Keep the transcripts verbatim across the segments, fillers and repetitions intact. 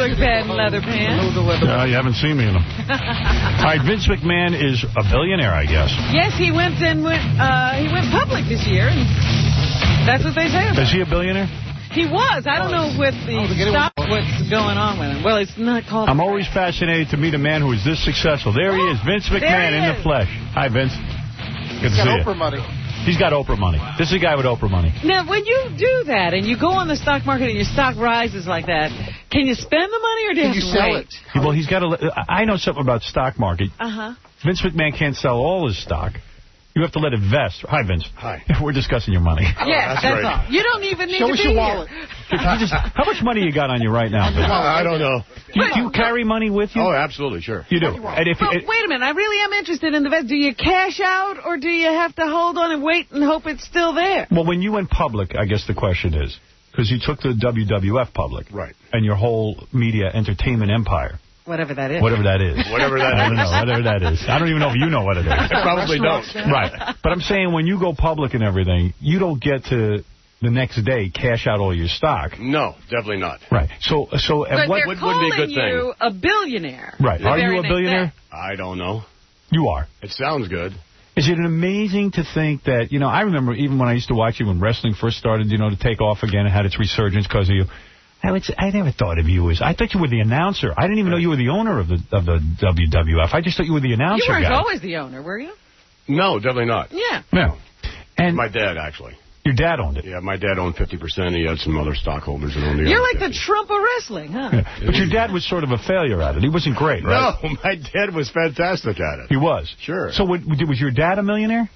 patent leather pants. Uh, you haven't seen me in them. All right, Vince McMahon is a billionaire, I guess. Yes, he went and went. Uh, he went public this year, and that's what they say about Is he a billionaire? He was. I don't know with the stock what's going on with him. Well, it's not called... I'm always fascinated to meet a man who is this successful. There he is, Vince McMahon in the flesh. Hi, Vince. Good He's to got see Oprah you. money. He's got Oprah money. This is a guy with Oprah money. Now, when you do that and you go on the stock market and your stock rises like that, can you spend the money or do you Can have you to sell wait? it? Well, he's got to... I know something about stock market. Uh-huh. Vince McMahon can't sell all his stock. You have to let it vest. Hi, Vince. Hi. We're discussing your money. Yes, oh, that's, that's right. all. You don't even need Show to us be your here. wallet. You just, how much money you got on you right now, Vince? I don't know. Do you, do you carry money with you? Oh, absolutely, sure. You do. And if Well, it, wait a minute. I really am interested in the vest. Do you cash out or do you have to hold on and wait and hope it's still there? well, when you went public, I guess the question is, because you took the W W F public. Right. And your whole media entertainment empire. Whatever that is. Whatever that is. Whatever that I don't is. know. Whatever that is. I don't even know if you know what it is. I probably don't. Right. But I'm saying when you go public and everything, you don't get to the next day cash out all your stock. No, definitely not. Right. So, so But at what they're would- calling wouldn't be a good thing. you a billionaire. Right. the Are very you a next billionaire? day. I don't know. You are. It sounds good. Is it amazing to think that, you know, I remember even when I used to watch you when wrestling first started, you know, to take off again and had its resurgence because of you. I would say, I never thought of you as, I thought you were the announcer. I didn't even know you were the owner of the of the W W F. I just thought you were the announcer You weren't guy. always the owner, were you? No, definitely not. Yeah. No. And My dad, actually. your dad owned it. Yeah, my dad owned fifty percent. He had some other stockholders that owned the You're other like the fifty. Trump of wrestling, huh? Yeah. But your dad was sort of a failure at it. He wasn't great, right? No, my dad was fantastic at it. He was. Sure. So what, was your dad a millionaire?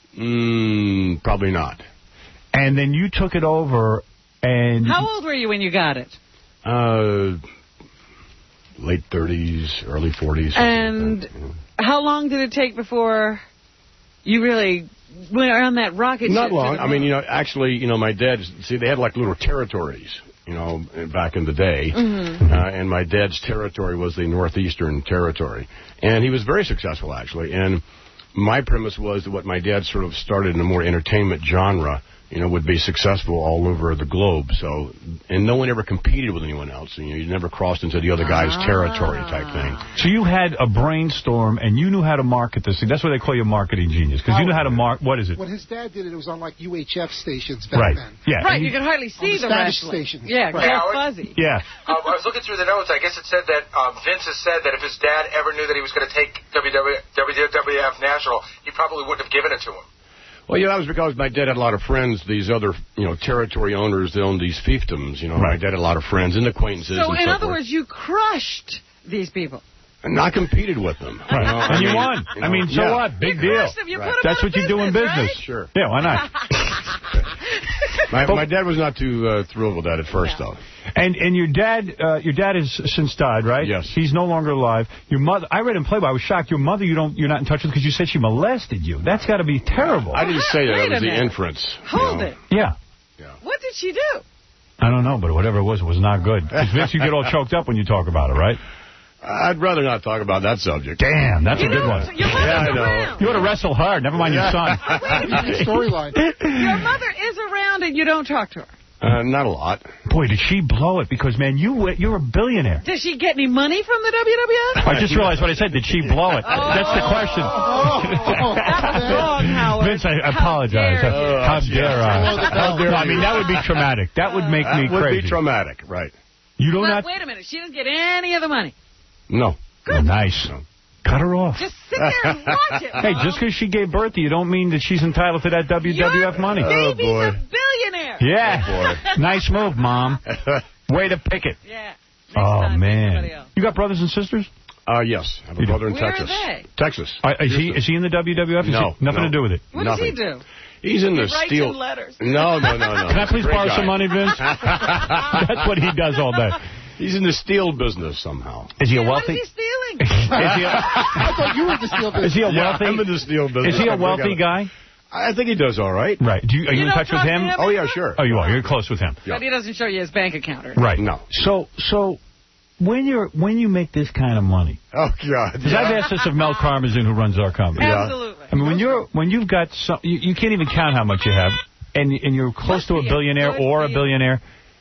Mm, probably not. And then you took it over and... How old were you when you got it? Uh, late thirties, early forties. And like that, you know. how long did it take before you really went on that rocket Not ship to long. the I mean, moon? you know, actually, you know, my dad, see, they had like little territories, you know, back in the day. Mm-hmm. Uh, and my dad's territory was the Northeastern Territory. And he was very successful, actually. And my premise was that what my dad sort of started in a more entertainment genre, you know, would be successful all over the globe. So, and no one ever competed with anyone else. You know, you never crossed into the other guy's Ah. territory type thing. So you had a brainstorm, and you knew how to market this thing. That's why they call you a marketing genius, because you knew how to mark. What is it? When his dad did it, it was on like U H F stations back Right. then. Yeah. Right, and you could hardly see the the Spanish wrestling. stations. Yeah, Right. all Howard? fuzzy. Yeah. Um, I was looking through the notes. I guess it said that um, Vince has said that if his dad ever knew that he was going to take W W F National, he probably wouldn't have given it to him. Well, yeah, that was because my dad had a lot of friends, these other, you know, territory owners that owned these fiefdoms. You know, Right. my dad had a lot of friends and acquaintances So, and in so other forth. words, you crushed these people. And I competed with them. Right. You know, And you mean, won. you I know, mean, so yeah. what? Big You deal. crushed them. You Right. put them That's out what of you do in business. right? Sure. Yeah, why not? My, my dad was not too uh, thrilled with that at first, Yeah. though. And and your dad, uh, your dad has since died, right? Yes. He's no longer alive. Your mother, I read in Playboy. I was shocked. Your mother, you don't, you're not in touch with because you said she molested you. That's got to be terrible. I didn't say that. Wait It was a the minute. inference. you Hold know. it. Yeah. What did she do? I don't know, but whatever it was, it was not good. 'Cause Vince, you get all choked up when you talk about it, right? I'd rather not talk about that subject. Damn, that's You a good know, one. Your mother's Yeah, I know. around. You ought to wrestle hard. Never mind your son. Storyline. Your mother is around and you don't talk to her. Uh, not a lot. Boy, did she blow it? Because, man, you, you're a billionaire. Does she get any money from the W W F? I just realized what I said. Did she blow it? That's the question. That's wrong, Howard. Vince, I How apologize. dare you. How dare I? How dare No, I mean, you. that would be traumatic. That would make That me would crazy. be traumatic, right. You do But not... wait a minute. She doesn't get any of the money. No. Oh, nice. No. Cut her off. Just sit there and watch it. Hey, just because she gave birth to you don't mean that she's entitled to that W W F Your money. Oh, baby's boy. a billionaire. Yeah. Nice move, Mom. Way to pick it. Yeah. Next Oh, time, pick somebody man. else. You got brothers and sisters? Uh, yes. I have a You do. brother in Where are Texas. they? Texas. Uh, is, he, Houston. is he in the W W F? Is No, he, nothing no. to do with it. What Nothing. does he do? He's in the He writes steel. him letters. No, no, no, no. Can I please Great borrow guy. some money, Vince? That's what he does all day. He's in the steel business somehow. Is he a What is wealthy? he stealing? Is he a, I thought you were the steel business. is he a Yeah, wealthy? I'm in the steel business. Is he a I wealthy think I- guy? I think he does all right. Right. Do you, are you, You in don't touch with talk to him? him? Oh, yeah, sure. Oh, you are. You're close with him. But he doesn't show you his bank account. Or Right. No. So, so when you're when you make this kind of money, Oh, God. because I've asked this of Mel Karmazin, who runs our company. Absolutely. I mean, when you're when you've got some, you, you can't even count how much you have, and and you're close Must to a be a billionaire good or a deal. billionaire.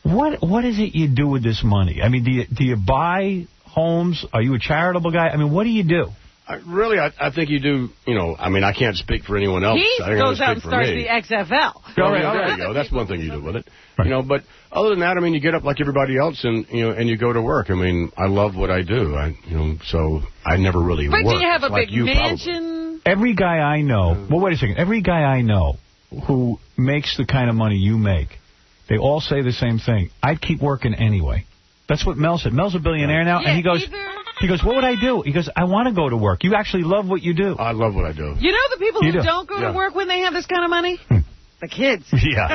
What what is it you do with this money? I mean, do you, do you buy homes? Are you a charitable guy? I mean, what do you do? I, really, I, I think you do, you know, I mean, I can't speak for anyone else. He I think goes I out and starts me. the X F L. Oh, yeah, there you go. That's one thing you do with it. Right. You know, but other than that, I mean, you get up like everybody else and, you know, and you go to work. I mean, I love what I do. I, you know, so I never really but work. But do you have a like big you, mansion? Probably. Every guy I know, well, wait a second. Every guy I know who makes the kind of money you make, they all say the same thing. I'd keep working anyway. That's what Mel said. Mel's a billionaire now, yeah, and he goes... either... He goes, what would I do? He goes, I want to go to work. You actually love what you do. I love what I do. You know the people you who do. don't go yeah. to work when they have this kind of money? Hmm. The kids.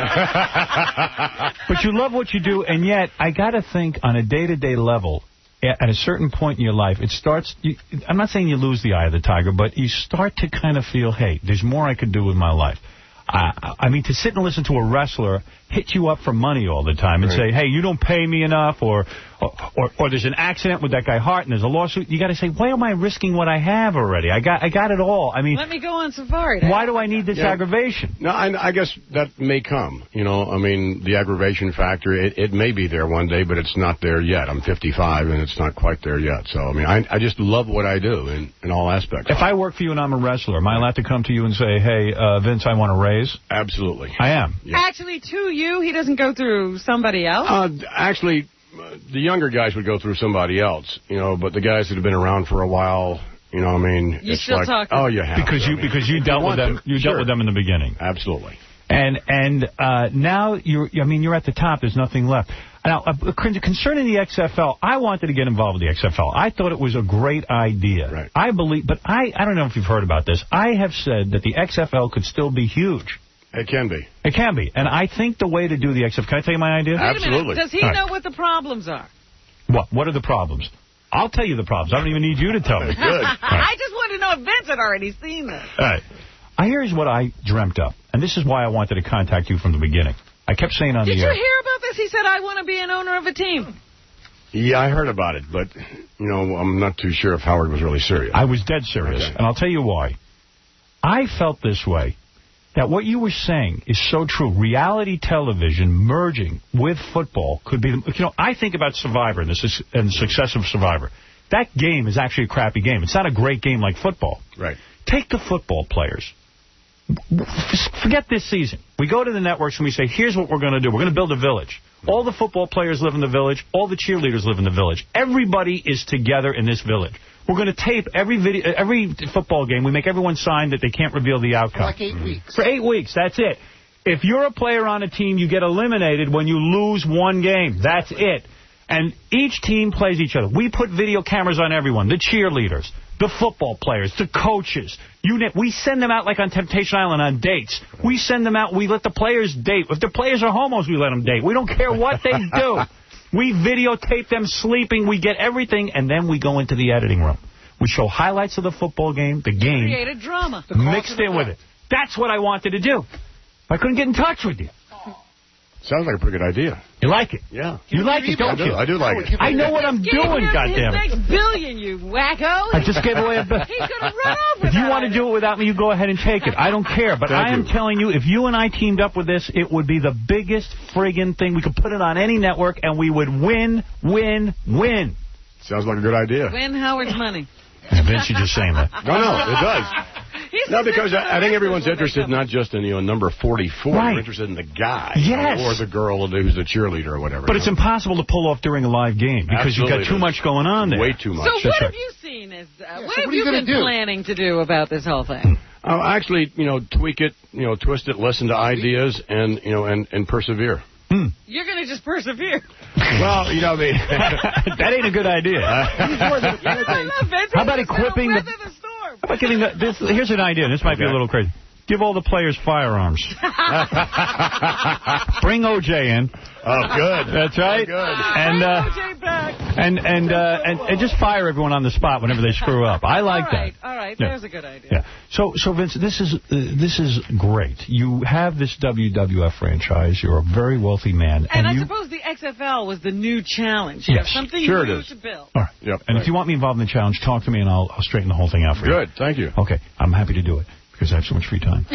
Yeah. But you love what you do, and yet, I got to think on a day-to-day level, at a certain point in your life, it starts, you, I'm not saying you lose the eye of the tiger, but you start to kind of feel, hey, there's more I could do with my life. I, I mean, to sit and listen to a wrestler hit you up for money all the time and right. say, hey, you don't pay me enough, or, or or or there's an accident with that guy Hart and there's a lawsuit, you got to say, why am I risking what I have already? I got I got it all. I mean, let me go on safari. Why do I need this yeah. aggravation? No, I, I guess that may come. You know, I mean, the aggravation factor, it, it may be there one day, but it's not there yet. I'm fifty-five and it's not quite there yet. So, I mean, I, I just love what I do in, in all aspects. If I work for you and I'm a wrestler, am I allowed to come to you and say, hey, uh, Vince, I want to raise? Absolutely. I am. Yeah. Actually, to you, he doesn't go through somebody else? Uh, actually, uh, the younger guys would go through somebody else, you know, but the guys that have been around for a while, you know, I mean, you it's still like, talk oh, you have because to, you I mean, because you dealt you with them. to. You sure. dealt with them in the beginning. Absolutely. And and uh, now you're. I mean, you're at the top. There's nothing left. Now, uh, concerning the X F L, I wanted to get involved with the X F L. I thought it was a great idea. Right. I believe, but I I don't know if you've heard about this. I have said that the X F L could still be huge. It can be. It can be. And I think the way to do the X F L... Can I tell you my idea? Wait Absolutely. a minute. Does he right. know what the problems are? What? What are the problems? I'll tell you the problems. I don't even need you to tell me. Good. Right. I just wanted to know if Vince had already seen this. All right. Here's what I dreamt up. And this is why I wanted to contact you from the beginning. I kept saying on Did the you air... hear about this? He said, I want to be an owner of a team. Yeah, I heard about it, but, you know, I'm not too sure if Howard was really serious. I was dead serious, okay. And I'll tell you why. I felt this way, that what you were saying is so true. Reality television merging with football could be... You know, I think about Survivor and the, and the success of Survivor. That game is actually a crappy game. It's not a great game like football. Right. Take the football players. Forget this season. We go to the networks and we say, here's what we're going to do. We're going to build a village. All the football players live in the village. All the cheerleaders live in the village. Everybody is together in this village. We're going to tape every video, every football game. We make everyone sign that they can't reveal the outcome. For like eight weeks. For eight weeks. That's it. If you're a player on a team, you get eliminated when you lose one game. That's it. And each team plays each other. We put video cameras on everyone. The cheerleaders, the football players, the coaches. You we send them out like on Temptation Island on dates. We send them out. We let the players date. If the players are homos, we let them date. We don't care what they do. We videotape them sleeping. We get everything, and then we go into the editing room. We show highlights of the football game, the game. Create a drama. Mixed in with it. That's what I wanted to do. I couldn't get in touch with you. Sounds like a pretty good idea. You like it? Yeah. You like it, don't I do. you? I do like it. I know what I'm doing, goddammit. His next billion, you wacko. I just gave away a bill. He's going to run off with If you want to do it without me, you go ahead and take it. I don't care. But Thank I am you. telling you, if you and I teamed up with this, it would be the biggest friggin' thing. We could put it on any network, and we would win, win, win. Sounds like a good idea. Win Howard's money. Vince, you're just saying that. No, no, it does. He's No, because I, I think everyone's interested not just in, you know, number forty-four. Right. They're interested in the guy. Yes. Or the girl who's a cheerleader or whatever. But it's impossible to pull off during a live game because Absolutely you've got too it is. much going on there. Way too much. So That's what right. have you seen? As, uh, Yeah, what so have what are you you been gonna do? planning to do about this whole thing? Uh, actually, you know, tweak it, you know, twist it, listen to ideas, and, you know, and, and persevere. Hmm. You're going to just persevere. Well, you know, the that ain't a good idea. How about equipping the... the storm. How about giving the, this? Here's an idea. This might Okay. be a little crazy. Give all the players firearms. Bring O J in. Oh, good. That's right. Oh, good. And uh, O J back. and and, uh, and and just fire everyone on the spot whenever they screw up. I like all right, that. All right, Yeah. there's a good idea. Yeah. So so Vince, this is uh, this is great. You have this W W F franchise. You're a very wealthy man. And, And, I you, suppose the X F L was the new challenge. You Yes, know, something sure it new is. to build. all right. Yep. And Right. if you want me involved in the challenge, talk to me and I'll, I'll straighten the whole thing out for you. Good. Thank you. Okay. I'm happy to do it. Because I have so much free time.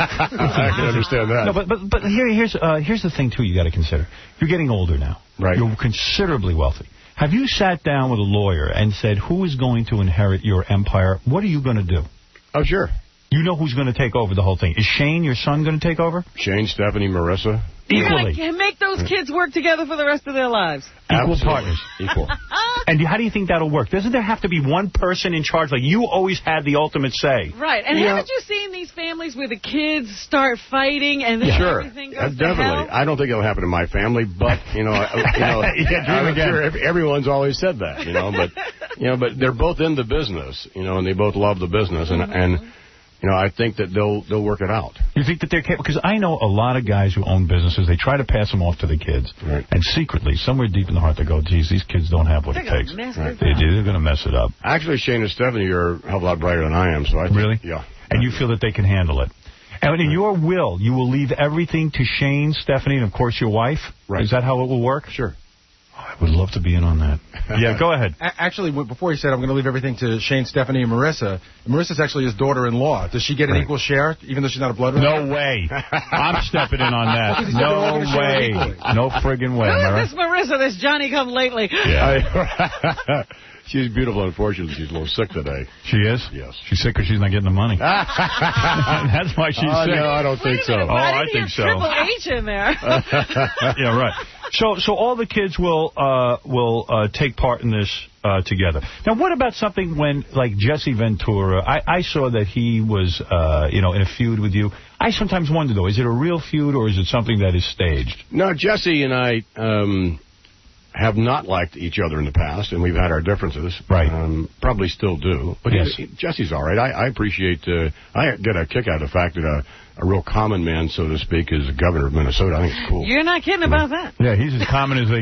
I can understand that. No, but but but here here's uh, here's the thing too. You got to consider. You're getting older now. Right. You're considerably wealthy. Have you sat down with a lawyer and said, who is going to inherit your empire? What are you going to do? Oh, sure. You know who's going to take over the whole thing. Is Shane, your son, going to take over? Shane, Stephanie, Marissa. Equally. You're gonna make those kids work together for the rest of their lives. Equal Absolutely. partners. Equal. And how do you think that'll work? Doesn't there have to be one person in charge? Like, you always had the ultimate say. Right. And Yeah. haven't you seen these families where the kids start fighting and then Sure. everything goes Uh, to definitely. hell? I don't think it'll happen in my family, but, you know, I, you know Yeah, dream I'm again. sure ev- everyone's always said that, you know, but, you know, but they're both in the business, you know, and they both love the business, and, Mm-hmm. and you know, I think that they'll they'll work it out. You think that they're capable? Because I know a lot of guys who own businesses, they try to pass them off to the kids. Right. And secretly, somewhere deep in the heart, they go, geez, these kids don't have what They're it gonna takes. mess Right. this They up. do. They're going to mess it up. Actually, Shane and Stephanie are a hell of a lot brighter than I am, so I think, Really? yeah. And you feel that they can handle it. And in your will, you will leave everything to Shane, Stephanie, and, of course, your wife? Right. Is that how it will work? Sure. I would love to be in on that. Yeah, go ahead. A- Actually, w- before he said I'm going to leave everything to Shane, Stephanie, and Marissa, Marissa's actually his daughter-in-law. Does she get an Right. equal share, even though she's not a blood relative? No way. I'm stepping in on that. Because he said they were all No gonna share way. equally. No friggin' way. Who am I right? is this Marissa, this Johnny-come-lately? Yeah. I, she's beautiful. Unfortunately, she's a little sick today. She is? Yes. She's sick because she's not getting the money. That's why she's Oh, sick. no, I don't Wait think a so. minute, Oh, I, I didn't think hear so. Triple H in there. Yeah, right. So, so all the kids will uh, will uh, take part in this uh, together. Now, what about something when, like Jesse Ventura? I, I saw that he was, uh, you know, in a feud with you. I sometimes wonder though, is it a real feud or is it something that is staged? No, Jesse and I um, have not liked each other in the past, and we've had our differences. Right. Um, probably still do. But Yes. he- Jesse's all right. I, I appreciate, uh, I get a kick out of the fact that a, a real common man, so to speak, is the governor of Minnesota. I think it's cool. You're not kidding about that. Yeah, he's as common as they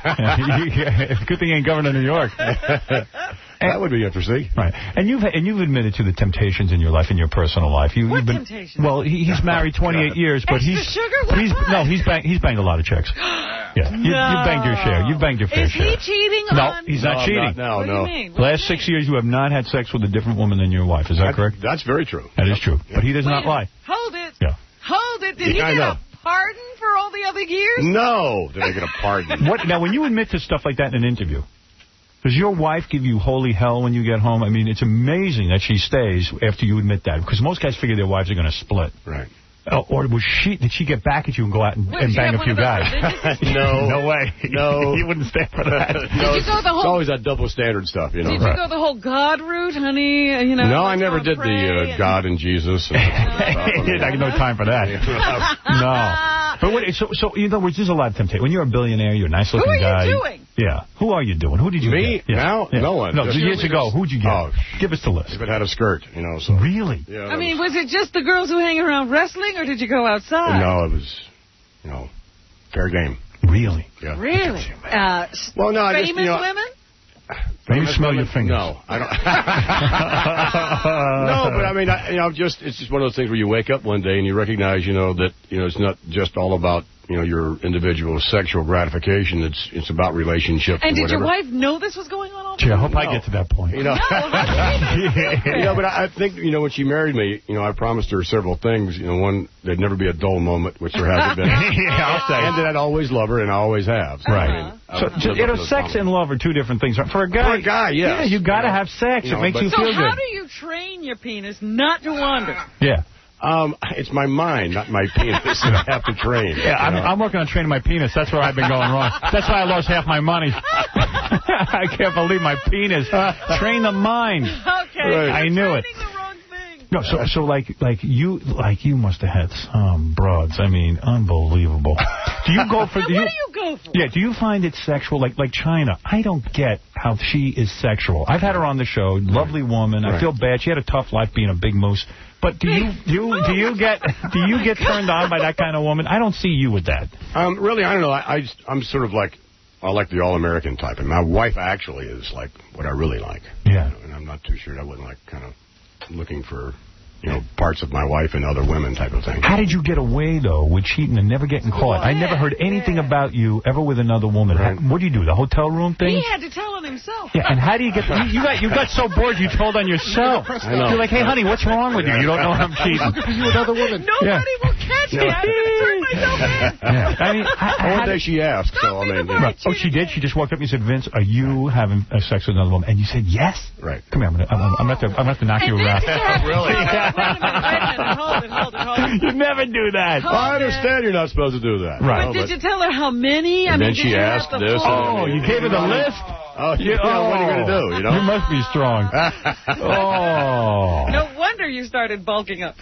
get. Good thing he ain't governor of New York. That would be interesting. Right, and you've and you've admitted to the temptations in your life, in your personal life. You, What you've been, temptations? Well, he, he's married twenty-eight years, but Extra he's sugar? What he's kind? no, he's banged he's banged a lot of chicks. Yeah, you, No. you banged your share. You banged your fair Is share. he cheating No, on... he's No, not I'm cheating. No, What do no. you mean? What Last do you six years, you have not had sex with a different woman than your wife. Is that That- correct? That's very true. That is true. But he does mean? not lie. Hold it. Yeah. Hold it. Did Yeah, he I get know. a pardon for all the other years? No, did I get a pardon? What now? When you admit to stuff like that in an interview, does your wife give you holy hell when you get home? I mean, it's amazing that she stays after you admit that, because most guys figure their wives are going to split. Right. Oh, or was she? Did she get back at you and go out and, Wait, and she bang had a few one of those guys? religious- No. no way. No. You wouldn't stand for that. no, Did you go the it's whole- always that double standard stuff, you know. Did you go the whole God route, honey? You know, No, I let's never go did pray uh, the uh, and- God and Jesus. And I got no time for that. No. But what, so, so, in other words, there's a lot of temptation. When you're a billionaire, you're a nice-looking Who are you guy. doing? Yeah. Who are you doing? Who did you Me? get? Yeah. Now? Yeah. No one. No, Just- years ago, who'd you get? Oh. Give us the list. If it had a skirt, you know. So. Really? Yeah, I that mean, was, was it just the girls who hang around wrestling, or did you go outside? no, it was, you know, fair game. Really? Yeah. Really? Uh, s- Well, no, I famous just, you know, women? Let me famous smell women? your fingers. No, I don't. No, but I mean, I, you know, just it's just one of those things where you wake up one day and you recognize, you know, that you know it's not just all about you know your individual sexual gratification. It's it's about relationships. And and did your whatever. wife know this was going on all the Gee, I time? hope I No. get to that point. You know, No, how did you know? you know, but I I think you know when she married me, you know, I promised her several things. You know, one there'd never be a dull moment, which there hasn't been. Yeah, I'll say. And that I'd always love her, and I always have. So, Right. I mean, I So, would just, live you up know, to those sex promises. and love are two different things. For a guy, For a guy, yes. yeah, you got to You know, have sex. you It know, makes but- you So feel how good. do you train your penis not to wander? Yeah. Um, it's my mind, not my penis, that I have to train. Yeah, I'm, you know? I'm working on training my penis. That's where I've been going wrong. That's why I lost half my money. I can't believe my penis. Train the mind. Okay. Right. I knew it. Training the wrong thing. No, so so like like you like you must have had some broads. I mean, unbelievable. Do you go for? Now, Do what you, do you go for? Yeah, do you find it sexual? Like like China, I don't get how she is sexual. I've had her on the show, lovely woman. I Right. feel bad. She had a tough life being a big moose. But do you do you, do you get do you get turned on by that kind of woman? I don't see you with that. Um, really, I don't know. I, I just, I'm sort of like, I like the all-American type, and my wife actually is like what I really like. Yeah. You know, and I'm not too sure. I wasn't like kind of looking for, you know, parts of my wife and other women type of thing. How did you get away, though, with cheating and never getting caught? I never heard anything Yeah. about you ever with another woman. Right. What do you do, the hotel room thing? He had to tell her himself. Yeah, and how do you get... You, you got you got so bored you told on yourself. I know. You're like, hey, honey, what's wrong with you? You don't know I'm cheating. You with other women. Nobody Yeah. will catch me. I'm going to turn myself in. Yeah. I mean, I, I, One day she asked, so I mean... Right. Oh, she did? She just walked up and you said, Vince, are you having uh, sex with another woman? And you said, yes. Right. Come here, I'm going to I'm gonna, I'm gonna have to knock you around. Really? Wait a minute, wait a minute. Hold it, hold it, hold it. You never do that. Hold I it. understand you're not supposed to do that. Right. But did you tell her how many? I And mean, then did she you asked have the this full- Oh, you gave her the list? Oh, you know, what are you going to do, you know? You must be strong. Oh. No wonder you started bulking up.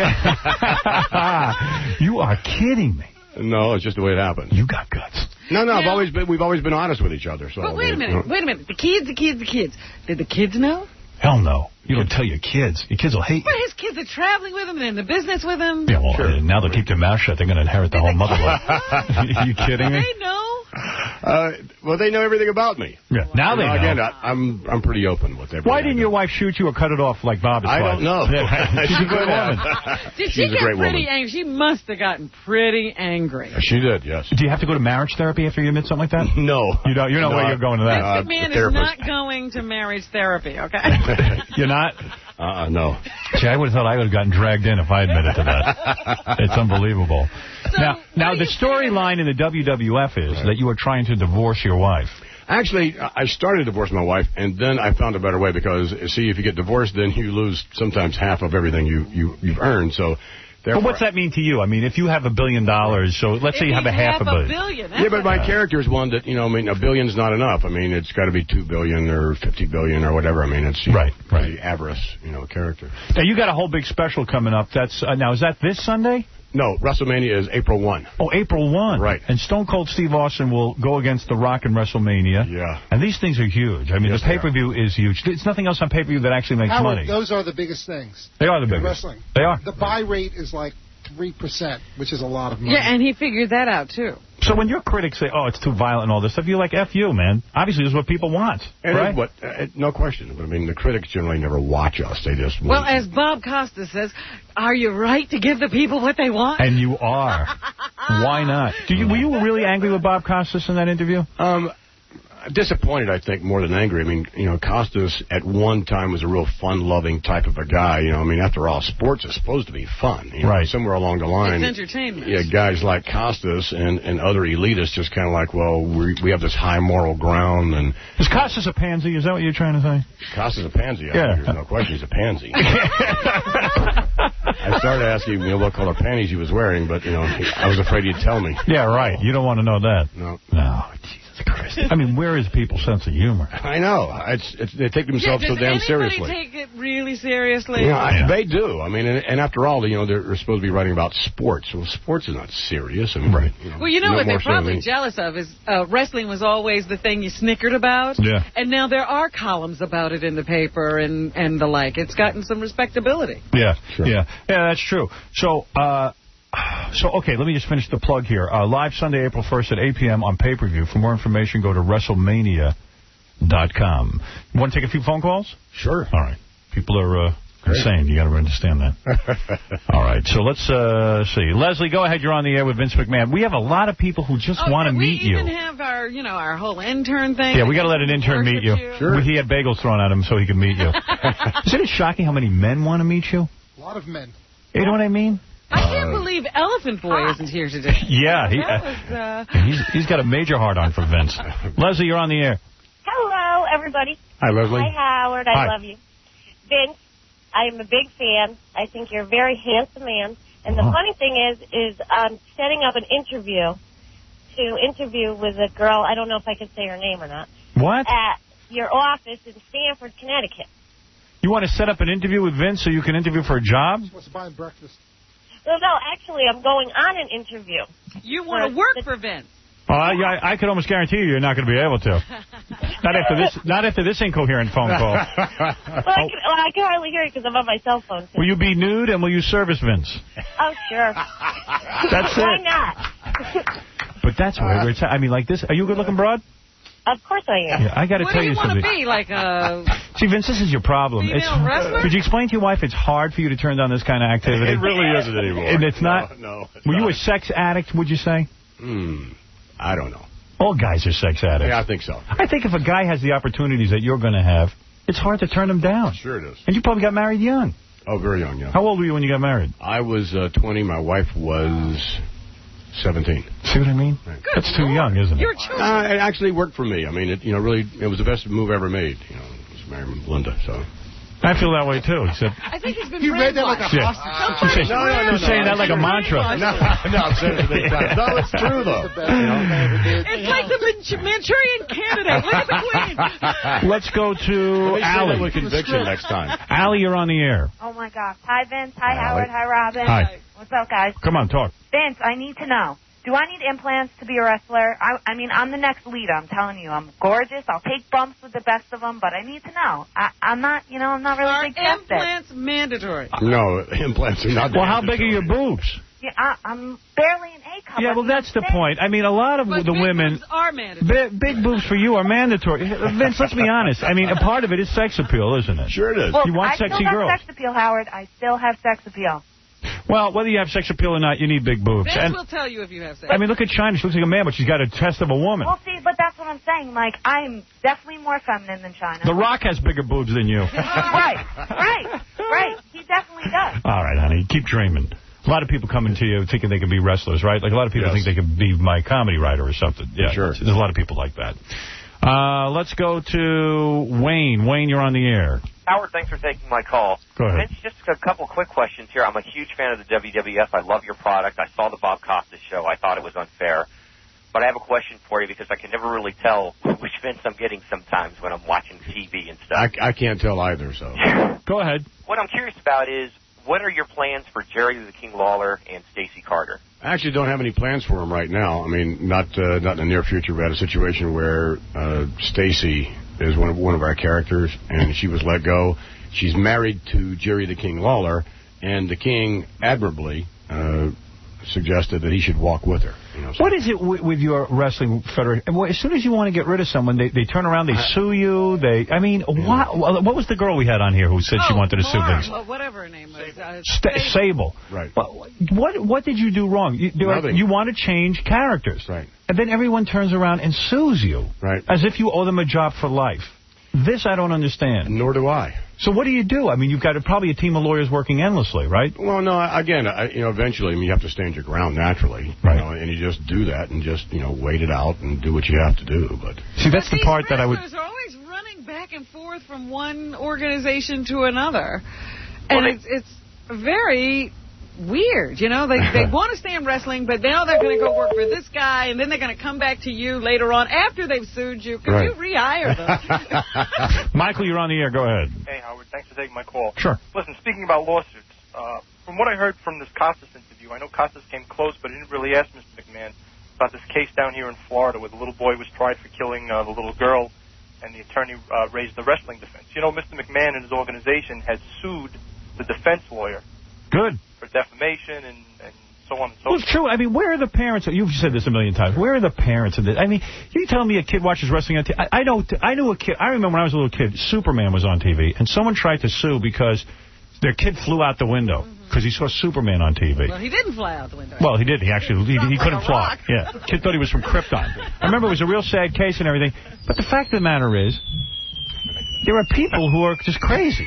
Yeah. You are kidding me. No, it's just the way it happened. You got guts. No, no, I've Now- always been, we've always been honest with each other. So But wait a you minute, know. wait a minute. The kids, the kids, the kids. Did the kids know? Hell no. You don't tell your kids. Your kids will hate you. Well, his kids are traveling with him and in the business with him. Yeah, well, uh, now they'll keep their mouth shut. They're going to inherit the whole motherland. Are you kidding me? They know. Uh, well, they know everything about me. Yeah. Now they You know, know. Again, I, I'm I'm pretty open with everything. Why didn't your wife shoot you or cut it off like Bob's I wife? don't know. Yeah. She's a good woman. Did She's she a get great pretty woman. angry? She must have gotten pretty angry. She did, yes. Do you have to go to marriage therapy after you admit something like that? No. You don't. You know No, where you're going to that. uh, This man is therapist. not going to marriage therapy, okay? You're not. Uh-uh, no. See, I would have thought I would have gotten dragged in if I admitted to that. It's unbelievable. So, now, what now do the you storyline in the W W F is that you are trying to divorce your wife. Actually, I started to divorce my wife, and then I found a better way because, see, if you get divorced, then you lose sometimes half of everything you, you, you've earned. So, But what's that mean to you? I mean, if you have a billion dollars, so let's say you have a half a billion. billion. Yeah, but my character is one that, you know, I mean, a billion's not enough. I mean, it's got to be two billion or fifty billion or whatever. I mean, it's you Right, know, right. the avarice, you know, character. Now, you got a whole big special coming up. That's uh, now, is that this Sunday? No, WrestleMania is April first. Oh, April first. Right. And Stone Cold Steve Austin will go against The Rock in WrestleMania. Yeah. And these things are huge. I mean, Yes, the pay-per-view is huge. It's nothing else on pay-per-view that actually makes Howard, money. those are the biggest things. They are the in biggest. wrestling. They are. The buy rate is like three percent, which is a lot of money. Yeah, and he figured that out, too. So when your critics say, oh, it's too violent and all this stuff, you're like, F you, man. Obviously, this is what people want. And right? it- what, uh, no question. But I mean, the critics generally never watch us. They just Well, as Bob Costa says, are you right to give the people what they want? And you are. Why not? Do you, were you really angry with Bob Costas in that interview? Um, disappointed, I think, more than angry. I mean, you know, Costas at one time was a real fun-loving type of a guy. You know, I mean, after all, sports is supposed to be fun. You know, Right. Somewhere along the line. It's entertainment. Yeah, guys like Costas and, and other elitists just kind of like, well, we we have this high moral ground, and Is Costas a pansy? Is that what you're trying to say? Costas a pansy. I Yeah. think there's no question he's a pansy. I started asking him, you know, what color panties he was wearing, but, you know, I was afraid he'd tell me. Yeah, right. You don't want to know that. No. No, Jesus Christ. I mean, where is people's sense of humor? I know. It's, it's they take Yeah, themselves does so damn anybody seriously. take it really seriously? You know, I, Yeah. they do. I mean, and, and after all, you know, they're supposed to be writing about sports. Well, sports is not serious. I mean, Right. You know, Well, you know no what more they're so than probably me. jealous of is uh, wrestling was always the thing you snickered about. Yeah. And now there are columns about it in the paper and, and the like. It's gotten some respectability. Yeah, Sure. yeah, yeah. That's true. So, uh, so okay. Let me just finish the plug here. Uh, live Sunday, April first at eight p.m. on pay-per-view. For more information, go to WrestleMania dot com. You want to take a few phone calls? Sure. All right. People are uh, insane. You got to understand that. All right. So let's uh, see. Leslie, go ahead. You're on the air with Vince McMahon. We have a lot of people who just Oh, want to and meet we you. even have our, you know, our whole intern thing. Yeah, we got to let an intern meet you. Worship Sure. He had bagels thrown at him so he could meet you. Isn't it shocking how many men want to meet you? A lot of men. You know what I mean? I can't believe Elephant Boy isn't here today. Yeah, he, That was, uh... he's he's got a major heart on for Vince. Leslie, you're on the air. Hello, everybody. Hi, Leslie. Hi, Howard. I Hi. love you. Vince, I'm a big fan. I think you're a very handsome man. And the Oh. funny thing is, is I'm setting up an interview to interview with a girl, I don't know if I can say her name or not, What? at your office in Stamford, Connecticut. You want to set up an interview with Vince so you can interview for a job? Wants to buy him breakfast. No, no, actually, I'm going on an interview. You want to work for Vince. Oh, I, I, I could almost guarantee you you're not going to be able to. Not after this. Not after this incoherent phone call. Well, I can, well, I can hardly hear you because I'm on my cell phone, too. Will you be nude and will you service Vince? Oh, sure. That's Why it. not? But that's where it's. I mean, like this. Are you a good-looking broad? Of course I am. Yeah, I got to What tell do you you want something. to be, like a... See, Vince, this is your problem. Female It's, wrestler? could you explain to your wife it's hard for you to turn down this kind of activity? It really isn't anymore. And it's not. No, no it's Were you not. a sex addict? Would you say? Hmm. I don't know. All guys are sex addicts. Yeah, I think so. I think if a guy has the opportunities that you're going to have, it's hard to turn him down. Sure it is. And you probably got married young. Oh, very young, yeah. How old were you when you got married? I was uh, twenty. My wife was seventeen. See what I mean? Right. That's too young, isn't it? Your children. Uh, it actually worked for me. I mean, it you know really it was the best move I ever made. You know, was marrying Linda. So I feel that way too. Except I think he's been You read that like a Yeah. hostage. No, no, no, You're saying no. that like a mantra. no, no, I'm saying it many times. No, it's true though. You know? It's like the Man- Manchurian candidate. Look at the queen. Let's go to Let me say that Allie. with conviction next time. Allie, you're on the air. Oh, my gosh. Hi, Vince. Hi, Hi, Howard. Allie. Hi, Robin. Hi. What's up, guys? Come on, talk. Vince, I need to know. Do I need implants to be a wrestler? I, I mean, I'm the next leader. I'm telling you. I'm gorgeous. I'll take bumps with the best of them, but I need to know. I, I'm not, you know, I'm not really Are big chested. implants mandatory? No, implants are not. Well, how big are your boobs? Yeah, I, I'm barely an A cup. Yeah, well, that's the point. I mean, a lot of But the big women... boobs are mandatory. Big, big boobs for you are mandatory. Vince, let's be honest. I mean, a part of it is sex appeal, isn't it? Sure it is. Well, You want I sexy still have girls. sex appeal, Howard. I still have sex appeal. Well, whether you have sex appeal or not, you need big boobs. Vince And will tell you if you have sex. I mean, look at China. She looks like a man, but she's got a chest of a woman. Well, see, but that's what I'm saying. Like, I'm definitely more feminine than China. The Rock has bigger boobs than you. Right, right, right. He definitely does. All right, honey. Keep dreaming. A lot of people coming to you thinking they could be wrestlers, right? Like a lot of people Yes. think they could be my comedy writer or something. Yeah, Sure. There's a lot of people like that. Uh, let's go to Wayne. Wayne, you're on the air. Howard, thanks for taking my call. Go ahead. Vince, just a couple quick questions here. I'm a huge fan of the W W F. I love your product. I saw the Bob Costas show. I thought it was unfair. But I have a question for you because I can never really tell which Vince I'm getting sometimes when I'm watching T V and stuff. I, I can't tell either. So Go ahead. What I'm curious about is, what are your plans for Jerry the King Lawler and Stacey Carter? I actually don't have any plans for him right now. I mean, not uh, not in the near future. We had a situation where uh, Stacy is one of one of our characters, and she was let go. She's married to Jerry the King Lawler, and the King admirably uh, suggested that he should walk with her. You know, so What is it with, with your wrestling federation? Well, as soon as you want to get rid of someone, they, they turn around, they sue you. They, I mean, what, what was the girl we had on here who said she Oh, wanted to sue Barb, Vince? well, whatever her name was. Uh, St- Sable. Right. What, what what did you do wrong? You, do- Nothing. you want to change characters. Right. And then everyone turns around and sues you. Right. As if you owe them a job for life. This I don't understand. Nor do I. So what do you do? I mean, you've got a, probably a team of lawyers working endlessly, right? Well, no, I- again, I, you know, eventually, I mean, you have to stand your ground naturally, Right. you know, and you just do that and just, you know, wait it out and do what you have to do. But See, that's the These part that I would... wrestlers are always running back and forth from one organization to another. Well, And they- it's, it's very weird, you know? They they want to stay in wrestling, but now they're going to go work for this guy, and then they're going to come back to you later on after they've sued you. Could Right. you rehire them? Michael, you're on the air. Go ahead. Hey, Howard. Thanks for taking my call. Sure. Listen, speaking about lawsuits, uh, from what I heard from this Costas interview, I know Costas came close, but he didn't really ask Mister McMahon about this case down here in Florida where the little boy was tried for killing uh, the little girl, and the attorney uh, raised the wrestling defense. You know, Mister McMahon and his organization has sued the defense lawyer Good. for defamation and, and so on and so Well, forth. it's true. I mean, where are the parents? You've said this a million times. Where are the parents of this? I mean, you tell me a kid watches wrestling on T V. I, I know. I knew a kid. I remember when I was a little kid, Superman was on T V, and someone tried to sue because their kid flew out the window because he saw Superman on T V. Well, he didn't fly out the window. Well, he did. He actually he, he like couldn't a fly. rock. Yeah, kid thought he was from Krypton. I remember it was a real sad case and everything. But the fact of the matter is, there are people who are just crazy.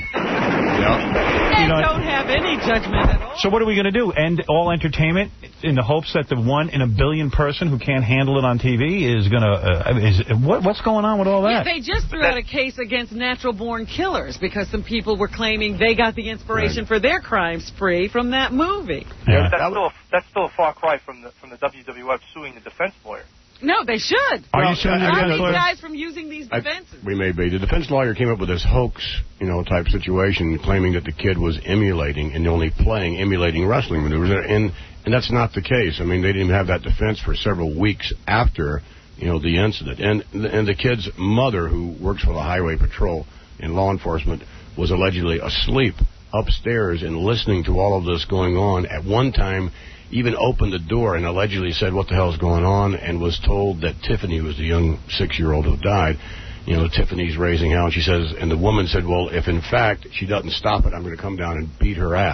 They you know, don't have any judgment at all. So what are we going to do? End all entertainment in the hopes that the one in a billion person who can't handle it on T V is going to... Uh, is what, what's going on with all Yeah, that? they just threw out a case against natural-born killers because some people were claiming they got the inspiration Right. for their crime spree from that movie. Yeah. That's still, a, that's still a far cry from the, from the W W F suing the defense lawyer. No, they should. Are Well, you suing the I- I Stop defense these lawyer? guys from using these I- defenses. we may be. The defense lawyer came up with this hoax, you know, type situation, claiming that the kid was emulating and only playing, emulating wrestling maneuvers, and and that's not the case. I mean, they didn't even have that defense for several weeks after, you know, the incident. And and the kid's mother, who works for the Highway Patrol in law enforcement, was allegedly asleep upstairs and listening to all of this going on. At one time, even opened the door and allegedly said, "What the hell is going on?" and was told that Tiffany was the young six-year-old who died. You know, Tiffany's raising hell, and she says, and the woman said, "Well, if in fact she doesn't stop it, I'm going to come down and beat her ass."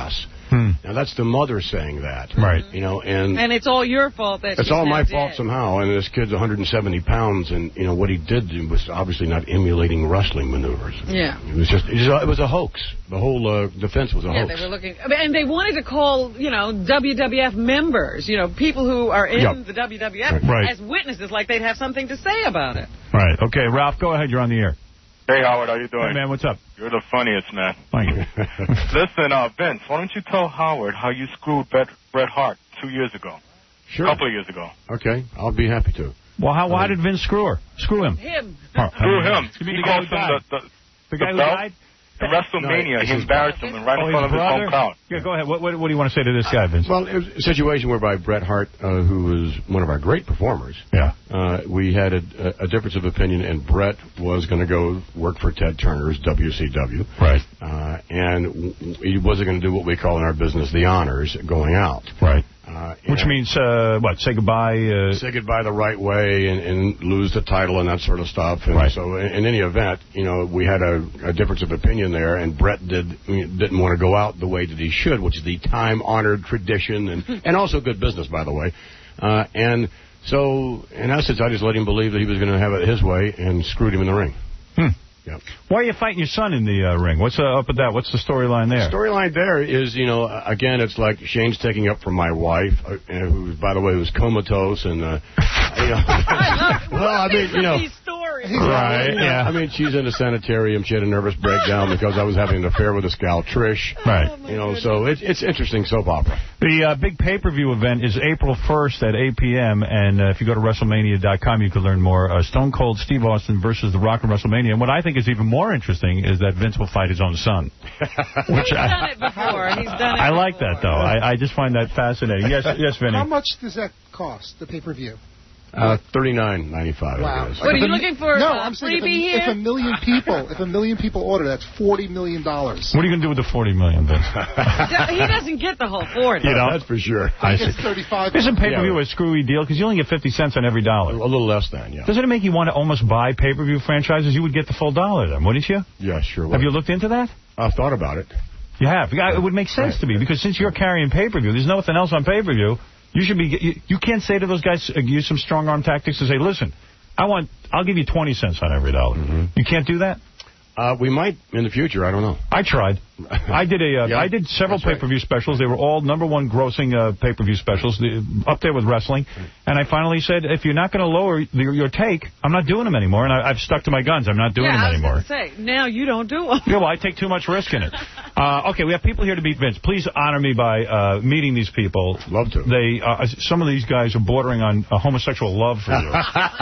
Hmm. Now, that's the mother saying that. Right. You know, and... And it's all your fault that It's she's all now my dead. fault somehow, and this kid's one hundred seventy pounds, and, you know, what he did was obviously not emulating wrestling maneuvers. Yeah. It was just, it was a, it was a hoax. The whole uh, defense was a Yeah, hoax. they were looking, and they wanted to call, you know, W W F members, you know, people who are in Yep. the W W F Right. as witnesses, like they'd have something to say about it. Right. Okay, Ralph, go ahead. You're on the air. Hey, Howard, how you doing? Hey, man, what's up? You're the funniest, man. Thank you. Listen, uh, Vince, why don't you tell Howard how you screwed Bret, Bret Hart two years ago? Sure. A couple of years ago. Okay, I'll be happy to. Well, how, why did Vince screw her? Screw him. Him. Oh, Screw him. You mean He the guy calls who him died? the, the, The guy who belt? died? In WrestleMania, No, he his embarrassed him in right Oh, in front his of his brother? home crowd. Yeah, go ahead. What, what, what do you want to say to this guy, Vince? Well, it was a situation whereby Bret Hart, uh, who was one of our great performers, yeah, uh, we had a, a difference of opinion, and Bret was going to go work for Ted Turner's W C W. Right. Uh, and w- he wasn't going to do what we call in our business the honors, going out. Right. Uh, Which means, uh, what, say goodbye? Uh, say goodbye the right way and, and lose the title and that sort of stuff. And Right. so in, in any event, you know, we had a, a difference of opinion there, and Bret did, didn't want to go out the way that he should, which is the time-honored tradition and, and also good business, by the way. Uh, and so, in essence, I just let him believe that he was going to have it his way and screwed him in the ring. Hmm. Yep. Why are you fighting your son in the uh, ring? What's uh, up with that? What's the storyline there? The storyline there is, you know, uh, again, it's like Shane's taking up for my wife, uh, who, by the way, was comatose, and, uh, you know, well, I mean, you know, These stories. Right, you know, yeah. I mean, she's in a sanitarium. She had a nervous breakdown because I was having an affair with this gal, Trish. Right. You know, so it, it's interesting soap opera. The uh, big pay-per-view event is April first at eight p.m., and uh, if you go to WrestleMania dot com, you can learn more. Uh, Stone Cold Steve Austin versus The Rock in WrestleMania. And what I think is even more interesting is that Vince will fight his own son. Which He's I, done it before. He's done it I like before. that, though. I, I just find that fascinating. Yes, yes, Vinny. How much does that cost, the pay-per-view? Uh, thirty-nine ninety-five. Wow. What, are you looking for No, a I'm saying if freebie a, here? if a million people, if a million people order, that's forty million dollars. What are you going to do with the forty million dollars, Vince? He doesn't get the whole forty. You know? That's for sure. I see. It's thirty-five. Isn't pay-per-view Yeah. a screwy deal? Because you only get fifty cents on every dollar. A little less than, yeah. Doesn't it make you want to almost buy pay-per-view franchises? You would get the full dollar then, wouldn't you? Yeah, sure. Have you looked into that? I've thought about it. You have. Yeah, it would make sense Right. to me, because since you're carrying pay-per-view, there's nothing else on pay-per-view. You should be. You, you can't say to those guys, uh, use some strong-arm tactics to say, listen, I want, I'll give you twenty cents on every dollar. Mm-hmm. You can't do that? Uh, we might in the future. I don't know. I tried. I did a. Uh, Yeah, I did several that's right. pay-per-view specials. They were all number one grossing uh, pay-per-view specials, the, up there with wrestling. And I finally said, if you're not going to lower your, your take, I'm not doing them anymore. And I, I've stuck to my guns. I'm not doing yeah, them I was anymore. gonna say, now you don't do them. Yeah, well, I take too much risk in it. Uh, okay, we have people here to meet Vince. Please honor me by uh, meeting these people. Love to. They, uh, some of these guys are bordering on a homosexual love for you. So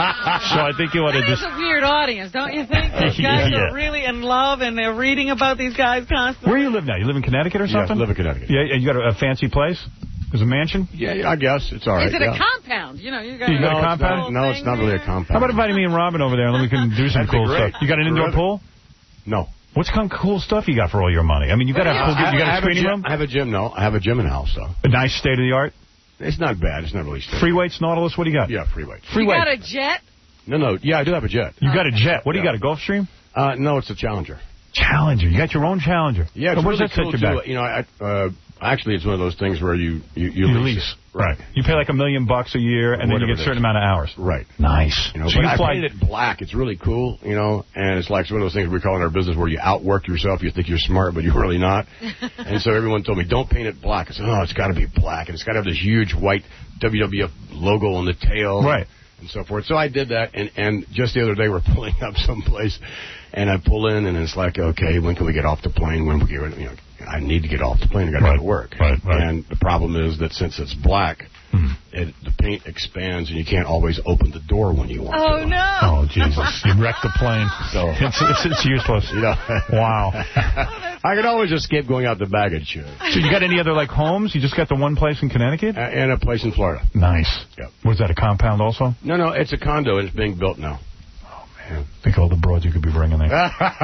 I think you ought to That is just... a weird audience, don't you think? Those guys Yeah. are really in love and they're reading about these guys constantly. Where do you live now? You live in Connecticut or Yes, something? I live in Connecticut. Yeah, and you got a, a fancy place? Is it a mansion? Yeah, yeah, I guess. It's all right. Is it yeah. a compound? You know, you got You got a No, it's compound? not, no, it's not really a compound. How about inviting me and Robin over there and then we can do some That'd be cool great. stuff? You got an indoor Terrific. pool? No. What's kind of cool stuff you got for all your money? I mean, you got, Uh, a, you got I a have screening gym, room? I have a gym, no. I have a gym in the house, though. A nice state-of-the-art? It's not bad. It's not really state. Free weights, Nautilus, what do you got? Yeah, free weight. Free You weight. got a jet? No, no. Yeah, I do have a jet. You got a jet. What do you Yeah. got, a Gulfstream? Uh, no, it's a Challenger. Challenger. You got your own Challenger. Yeah, it's Now, where's really that set cool, you too. back? You know, I, uh, actually, it's one of those things where you, you, you, You lease. lease. it. Right. You pay like a million bucks a year, and then you Whatever get a it certain is. amount of hours. Right. Nice. You know, so but you I fly... painted it black. It's really cool, you know, and it's like one of those things we call in our business where you outwork yourself. You think you're smart, but you're really not. And so everyone told me, don't paint it black. I said, oh, it's got to be black, and it's got to have this huge white W W F logo on the tail. Right. And so forth. So I did that, and, and just the other day we're pulling up someplace, and I pull in, and it's like, okay, when can we get off the plane? When we get, you know, I need to get off the plane. I got to Right. go to work. Right, right. And the problem is that since it's black, Hmm. it, the paint expands, and you can't always open the door when you want Oh, to. no. Oh, Jesus. You wrecked the plane. So It's, it's, it's useless. you know, Wow. I could always escape going out the baggage. Uh, So you got any other, like, homes? You just got the one place in Connecticut? and a place in Florida. Nice. Yep. Was that a compound also? No, no, it's a condo, and it's being built now. Think of all the broads you could be bringing there.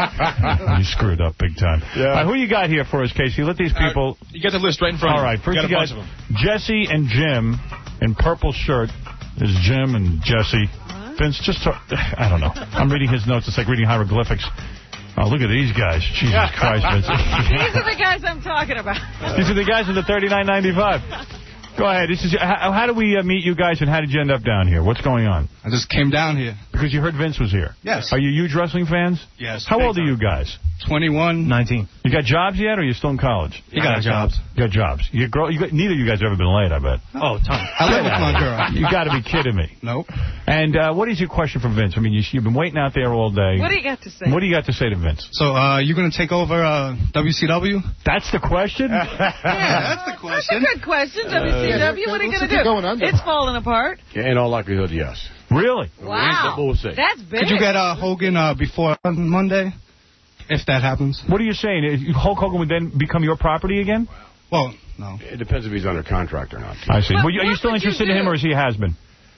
You screwed up big time. Yeah. All right, who you got here for us, Casey? Let these people... Uh, you got the list right in front All of you. right, first got you a got bunch of them. Jesse and Jim in purple shirt. There's Jim and Jesse. Vince, just talk, I don't know. I'm reading his notes. It's like reading hieroglyphics. Oh, look at these guys. Jesus Christ, Vince. These are the guys I'm talking about. These are the guys in the thirty-nine ninety-five. Go ahead. This is how, how do we uh, meet you guys, and how did you end up down here? What's going on? I just came down here. Because you heard Vince was here? Yes. Are you huge wrestling fans? Yes. How old are you guys? twenty-one. nineteen. You got jobs yet, or are you still in college? You got jobs. You got jobs. You grow, you got, neither of you guys have ever been laid, I bet. Oh, ton. I live with my girl. You got to be kidding me. Nope. And uh, what is your question for Vince? I mean, you, you've been waiting out there all day. What do you got to say? What do you got to say to Vince? So, uh, you going to take over uh, W C W? That's the question? Yeah, that's the question. That's a good question. W C W, what are you going to do? Going under. It's falling apart. Yeah, in all likelihood, yes. Really? Wow. We'll see. That's big. Could you get uh, Hogan uh, before Monday, if that happens? What are you saying? Is Hulk Hogan would then become your property again? Well, no. It depends if he's under contract or not. I see. What- well, are you what still would you interested in him, do? or is he a has-been?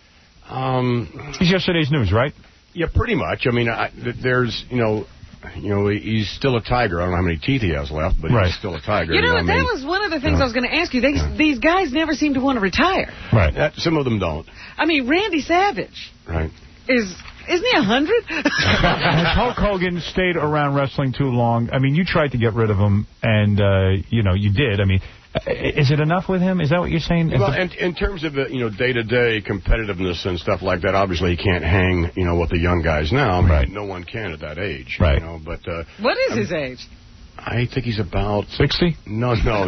Um, He's yesterday's news, right? yeah, pretty much. I mean, I, th- there's, you know, you know, he's still a tiger. I don't know how many teeth he has left, but Right. he's still a tiger. You know, what that I mean? was one of the things Yeah. I was going to ask you. They, These guys never seem to want to retire. Right. That, some of them don't. I mean, Randy Savage Right. is... Isn't he a hundred? Has Hulk Hogan stayed around wrestling too long? I mean, you tried to get rid of him, and, uh, you know, you did. I mean, is it enough with him? Is that what you're saying? Well, and in terms of, uh, you know, day-to-day competitiveness and stuff like that, obviously he can't hang, you know, with the young guys now. I mean, Right. no one can at that age. Right. You know, but uh, What is his age? I think he's about... sixty? No, no,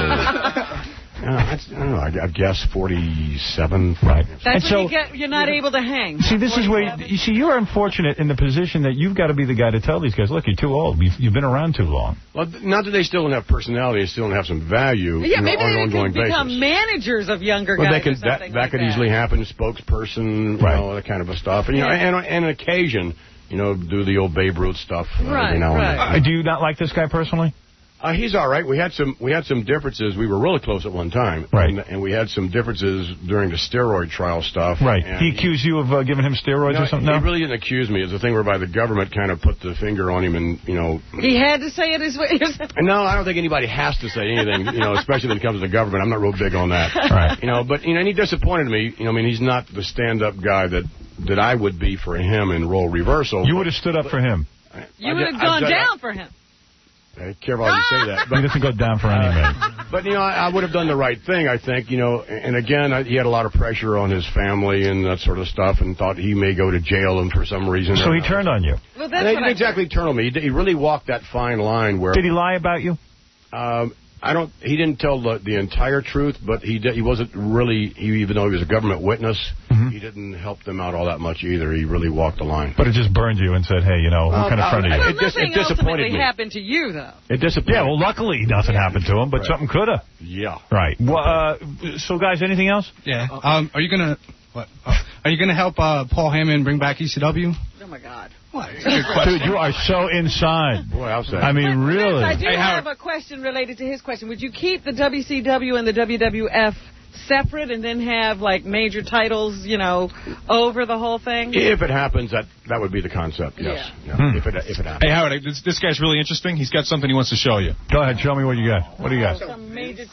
no. Uh, I don't know. I, I guess forty-seven. Right. That's And when so- you get, you're not able to hang. See, this is where, you, you see, you're unfortunate in the position that you've got to be the guy to tell these guys, look, you're too old. You've, you've been around too long. Well, th- not that they still don't have personality, they still don't have some value Yeah, you know, maybe on an they ongoing could become basis. managers of younger Well, guys they can, or that something that like could that. easily happen. Spokesperson, Right. you know, that kind of a stuff. And, you know, Yeah. and, and on occasion, you know, do the old Babe Ruth stuff uh, Right, every now and right. then. Uh, do you not like this guy personally? Uh, he's all right. We had some we had some differences. We were really close at one time. Right. And, and we had some differences during the steroid trial stuff. Right. And He accused you of uh, giving him steroids no, or something? He No? really didn't accuse me. It's a thing whereby the government kind of put the finger on him and, you know... He had to say it his way. And no, I don't think anybody has to say anything, you know, especially when it comes to the government. I'm not real big on that. Right. You know, but, you know, and he disappointed me. You know, I mean, he's not the stand-up guy that, that I would be for him in role reversal. You would have stood up for him. You I- would have I've gone done- down for him. Hey, careful how you say that. He doesn't go down for any man. But, you know, I, I would have done the right thing, I think, you know. And, again, I, he had a lot of pressure on his family and that sort of stuff and thought he may go to jail and for some reason. So he turned on you. Well, And that's he what didn't I exactly turn on me. He, did- he really walked that fine line where... Did he lie about you? Um, I don't. He didn't tell the, the entire truth, but he did, he wasn't really. He, even though he was a government witness, Mhm. he didn't help them out all that much either. He really walked the line. But it just burned you and said, hey, you know, what Well, kind of friend I- are you? Well, It dis- nothing it disappointed ultimately me. happened to you, though. It disappointed. Yeah, well, luckily nothing happened to him, but Right. something could have. Yeah. Right. Well, uh, so, guys, anything else? Yeah. Um, are you gonna what? Uh, are you gonna help uh, Paul Heyman bring back E C W? Oh, my God. What? Dude, you are so inside. Boy, I'll say. I mean, But, really. Vince, I do Hey, have Howard. a question related to his question. Would you keep the W C W and the W W F separate and then have, like, major titles, you know, over the whole thing? If it happens, that that would be the concept. Yes. Yeah. Yeah. Hmm. If it if it happens. Hey, Howard, this, this guy's really interesting. He's got something he wants to show you. Go ahead, show me what you got. What do you got? Some major ti-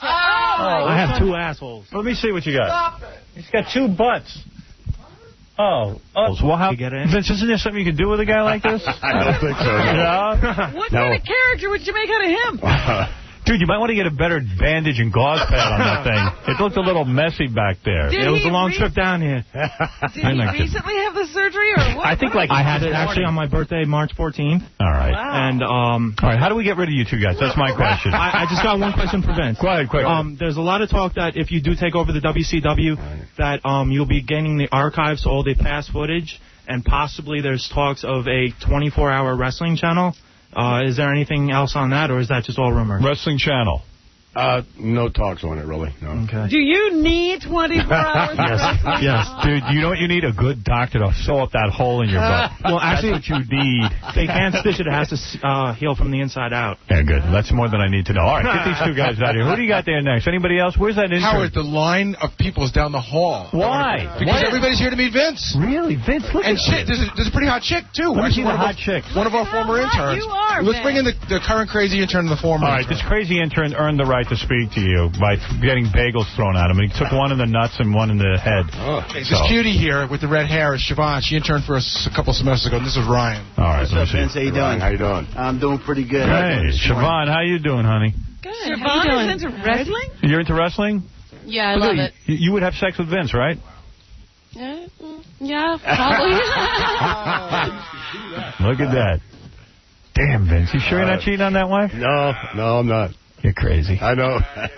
I have two assholes. Let me see what you got. He's got two butts. Oh. oh. Well, how, You get in? Vince, isn't there something you can do with a guy like this? I don't think so. No. Yeah? What No. kind of character would you make out of him? Dude, you might want to get a better bandage and gauze pad on that thing. It looked a little messy back there. Did It was he a long re- trip down here. Did I'm he not kidding. recently have the surgery, or what? I think like I had it actually on my birthday, March fourteenth. All right. Wow. And um, All right, how do we get rid of you two guys? That's my question. I, I just got one question for Vince. Go ahead, quick. Um, there's a lot of talk that if you do take over the W C W, that um, you'll be gaining the archives, all the past footage, and possibly there's talks of a twenty-four hour wrestling channel. Uh, is there anything else on that, or is that just all rumor? Wrestling Channel. Uh, no talks on it, really. No. Okay. Do you need twenty-four hours of wrestling? Yes, dude, you know what you need? A good doctor to sew up that hole in your butt. Well, actually, That's what you need. they can't stitch it. It has to uh, heal from the inside out. Yeah, good. That's more than I need to know. All right, get these two guys out of here. Who do you got there next? Anybody else? Where's that intern? Howard, the line of people is down the hall. Why? Because Why? everybody's here to meet Vince. Really? Vince, look And at shit, this. there's a, there's a pretty hot chick, too. Let me see Actually, the one hot of chick. our, One of our You know former what? interns. You are, Let's man. bring in the, the current crazy intern and the former All right, intern. this crazy intern earned the right tried to speak to you by getting bagels thrown at him. And he took one in the nuts and one in the head. Oh. Hey, So- this cutie here with the red hair is Siobhan. She interned for us a couple semesters ago, and this is Ryan. All right, What's up, Vince? How you doing? How you doing? I'm doing pretty good. Hey, Siobhan, how you doing, honey? Good. Siobhan is into wrestling? You're into wrestling? Yeah, I love it. You, you would have sex with Vince, right? Yeah, mm, yeah, probably. Look at that. Damn, Vince. You sure you're not cheating on that wife? No, no, I'm not. You're crazy. I know.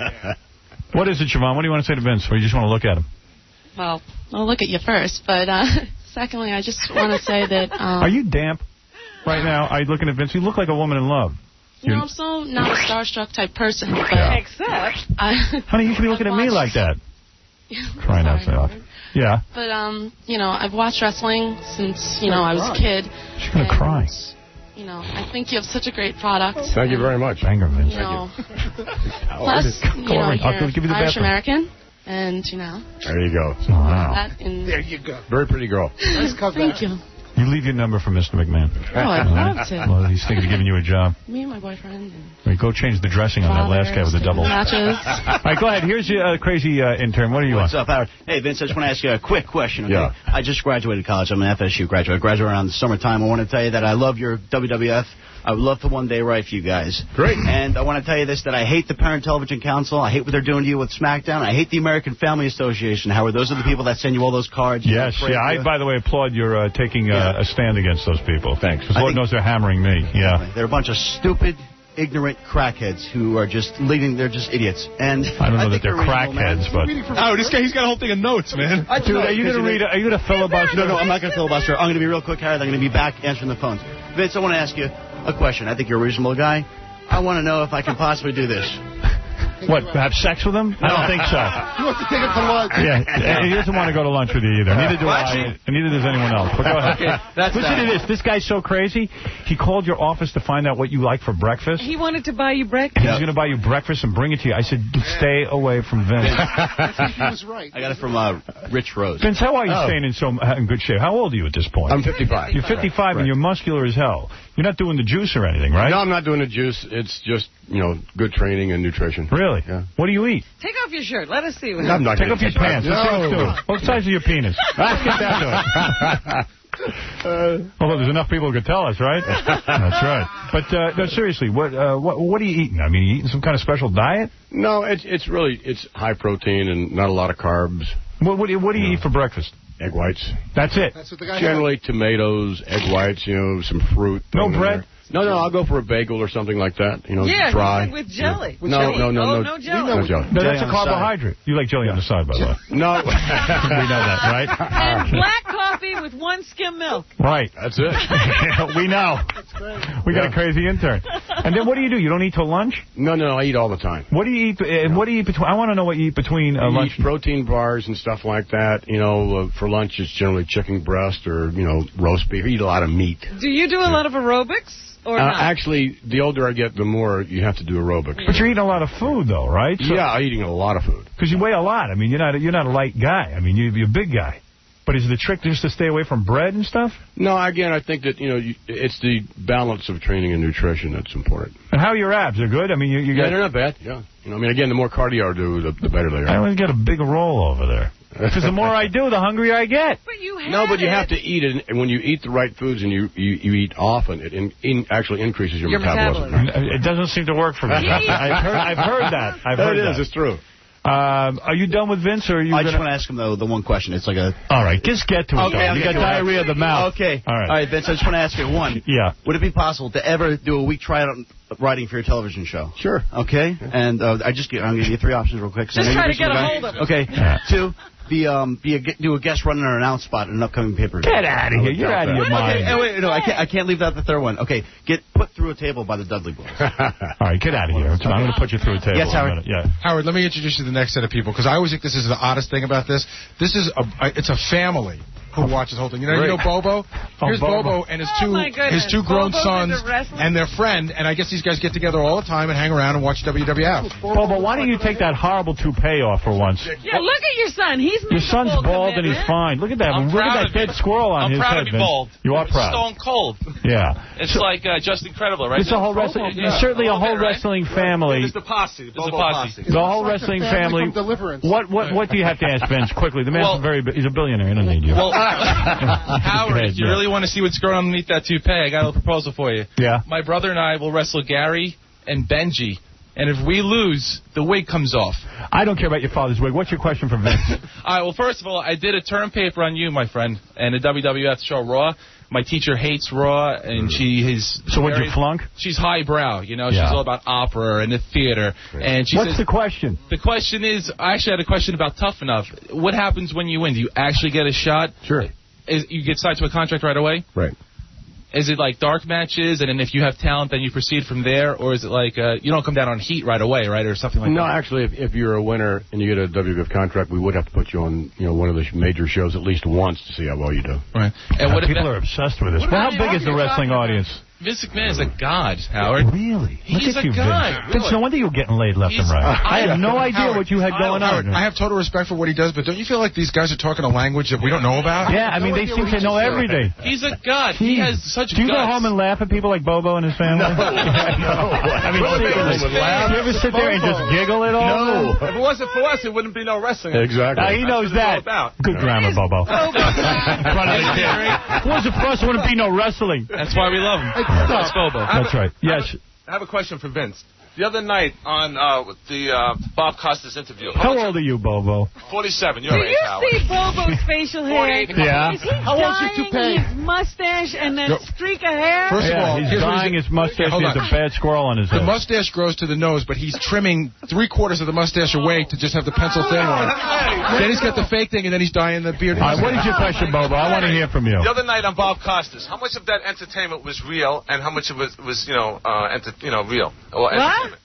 What is it, Siobhan? What do you want to say to Vince? Or you just want to look at him? Well, I'll look at you first, but uh, secondly, I just want to say that... Um, Are you damp right now? Are you looking at Vince? You look like a woman in love. You know, I'm so not a starstruck type person, but... Yeah. Except... I, Honey, you should be looking at me like that. Crying out loud. Yeah. But, um, you know, I've watched wrestling since, you know, I was a kid. She's going to cry. You know, I think you have such a great product. Thank you very much. Anger, Vince. You know, Oh, plus, Go you know, on, I'll you're give you the Irish bathroom. American, and, you know... There you go. Wow. That in, There you go. Very pretty girl. Nice comeback. Thank you. You leave your number for Mister McMahon. Oh, I'd love to. Well, he's thinking of giving you a job. Me and my boyfriend. And Wait, go change the dressing on that last guy with the double. Matches. All right, go ahead. Here's your uh, crazy uh, intern. What do you What's want? up, Howard? Hey, Vince, I just want to ask you a quick question. Okay? Yeah. I just graduated college. I'm an F S U graduate. I graduated around the summertime. I want to tell you that I love your W W F. I would love to one day write for you guys. Great. And I want to tell you this, that I hate the Parent Television Council. I hate what they're doing to you with SmackDown. I hate the American Family Association, Howard. Those are the people that send you all those cards. Yes, yeah. I, by the way, applaud your uh, taking uh, a stand against those people. Thanks. Because Lord knows they're hammering me. Yeah. They're a bunch of stupid, ignorant crackheads who are just leading. They're just idiots. And I don't know think that they're crackheads, but... Oh, this guy, he's got a whole thing of notes, man. I Dude, are you going to read? Are you going to filibuster? No, no, I'm not going to filibuster. I'm going to be real quick, Howard. I'm going to be back answering the phones. Vince, I want to ask you a question. I think you're a reasonable guy. I want to know if I can possibly do this. What, have sex with him? I don't think so. He wants to take it to lunch. Yeah, he doesn't want to go to lunch with you either. Neither do I, and neither does anyone else. But go ahead. Okay, that's Listen that. to this. This guy's so crazy. He called your office to find out what you like for breakfast. He wanted to buy you breakfast. He was going to buy you breakfast and bring it to you. I said, stay away from Vince. He was right. I got it from uh, Rich Rose. Vince, how are you Oh. staying in so in good shape? How old are you at this point? I'm fifty-five. You're fifty-five, Right. and you're muscular as hell. You're not doing the juice or anything, right? No, I'm not doing the juice. It's just, you know, good training and nutrition. Really? Yeah. What do you eat? Take off your shirt. Let us see what I'm not Take gonna off your take pants. Let's see No. what's doing. What size is your penis? Let's get down to it. Uh, Although there's enough people who could tell us, right? That's right. But uh, no, seriously, what uh, what what are you eating? I mean, are you eating some kind of special diet? No, it's it's really it's high protein and not a lot of carbs. What what do you, what do you eat for breakfast? Egg whites. That's it. That's what the guy Generally tomatoes, egg whites, you know, some fruit. No thrown in bread? there. No, no, I'll go for a bagel or something like that. You know, Yeah, dry. with jelly. Yeah. No, no, no, Oh, no, no jelly. No jelly. No, Jelly that's a on the carbohydrate. You like jelly on the side, by the way. No. We know that, right? And black coffee with one skim milk. Right. That's it. We know. We got Yeah. a crazy intern. And then what do you do? You don't eat till lunch? No, no, I eat all the time. What do you eat? And what do you eat between? I want to know what you eat between uh, You lunch. eat protein bars and stuff like that. You know, uh, for lunch it's generally chicken breast or, you know, roast beef. You eat a lot of meat. Do you do a lot of aerobics or Uh, not? actually, the older I get, the more you have to do aerobics. But you're eating a lot of food, though, right? Yeah, I'm eating a lot of food. Because you weigh a lot. I mean, you're not you're not a light guy. I mean, you, you're a big guy. But is the trick just to stay away from bread and stuff? No, again, I think that, you know, you, it's the balance of training and nutrition that's important. And how are your abs? They're good? I mean, you, you Yeah, got... they're not bad. Yeah. You know, I mean, again, the more cardio I do, the, the better they I are. always get a big roll over there. Because the more I do, the hungrier I get. But you have No, but you it. have to eat it, and when you eat the right foods and you, you, you eat often, it in, in actually increases your, Your metabolism. metabolism. It doesn't seem to work for me. I've heard, I've heard that. I've heard It that. is. It's true. Um, are you done with Vince, or are you I just gonna... want to ask him, though, the one question. It's like a... All right, just get to it, Okay, though. okay, You got okay. diarrhea of the mouth. Okay. All right. All right, Vince, I just want to ask you one. Yeah. Would it be possible to ever do a week tryout writing for your television show? Sure. Okay. And uh, I just I'm going to give you three options real quick. 'cause I Just know try you're to get a guy. hold of it. Okay. Yeah. Two, be um be a do a guest running or announce spot in an upcoming paper. Get out of here. You're out of your mind. Okay, wait, no, I can't. I can't leave out the third one. Okay, get put through a table by the Dudley Boys. All right, get out of here. I'm going to put you through a table Yes, in a Howard. minute. Yeah. Howard, let me introduce you to the next set of people, because I always think this is the oddest thing about this. This is a, it's a family who watches the whole thing. You know, Great. you know Bobo? Oh, Here's Bobo. Bobo and his Oh, two my goodness. his two grown Bobo's sons into wrestling? and their friend, and I guess these guys get together all the time and hang around and watch W W F. Bobo, why don't you take that horrible toupee off for once? Yeah, look at your son. He's Your made a son's full bald and he's commitment. fine. Look at that. I'm Look at proud that of dead it. squirrel on I'm his proud head, to be Vince. bald. You are proud. Stone cold. Yeah. It's So- like uh, just incredible, right? It's a whole wrestling, Yeah. certainly a All of whole it, right? wrestling family. It's the posse. It's the Bobo posse. The whole wrestling family. What what what do you have to ask Vince quickly? The man's Well- very he's a billionaire. He doesn't need you. Well, Go Howard, ahead, if you yeah. really want to see what's going on underneath that toupee, I got a little proposal for you. Yeah. My brother and I will wrestle Gary and Benji, and if we lose, the wig comes off. I don't care about your father's wig. What's your question for Vince? All right, well, first of all, I did a term paper on you, my friend, and the W W F show Raw. My teacher hates Raw, and she is... So what'd you very- flunk? She's highbrow, you know. Yeah. She's all about opera and the theater. And she What's says, the question? The question is, I actually had a question about Tough Enough. What happens when you win? Do you actually get a shot? Sure. Is, you get signed to a contract right away? Right. Is it like dark matches, and then if you have talent, then you proceed from there? Or is it like, uh, you don't come down on heat right away, right, or something like No, that? actually, if, if you're a winner and you get a W W F contract, we would have to put you on, you know, one of the major shows at least once to see how well you do. Right. And God, what if people that- are obsessed with this. What Well, how are you big is the talking wrestling about? audience? Vince McMahon is a god, Howard. Really? He's Look at a you, god. Vince. Vince, no wonder you were getting laid left He's- and right. I had no Howard, idea what you had going Howard, on. I have total respect for what he does, but don't you feel like these guys are talking a language that we don't know about? Yeah, I mean, they seem to know everything. He's a god. He has such Do you go guts. home and laugh at people like Bobo and his family? No. I mean, secretly. Do you ever sit there and just giggle at all? No. If it wasn't for us, it wouldn't be no wrestling. Exactly. Now, he knows that. Good grammar, Bobo. Front of the kid. If it wasn't for us, there wouldn't be no wrestling. That's why we love him. That's Bobo. That's right. Yes. I have a question for Vince. The other night on uh, the uh, Bob Costas interview. How old are you, Bobo? forty-seven. Your Do age, you Howard. see Bobo's facial hair? Yeah. Is he How old's your dyeing toupee? his mustache and that Go- streak of hair? First of Yeah, all, he's here's what dyeing he's- his mustache. Hold He has on. a bad squirrel on his The head. mustache grows to the nose, but he's trimming three quarters of the mustache away to just have the pencil thing on. Then he's got the fake thing, and then he's dyeing the beard. All right, what is your question, Bobo? I want to hear from you. The other night on Bob Costas, how much of that entertainment was real, and how much of it was, you know, uh, enter- you know, real or entertainment?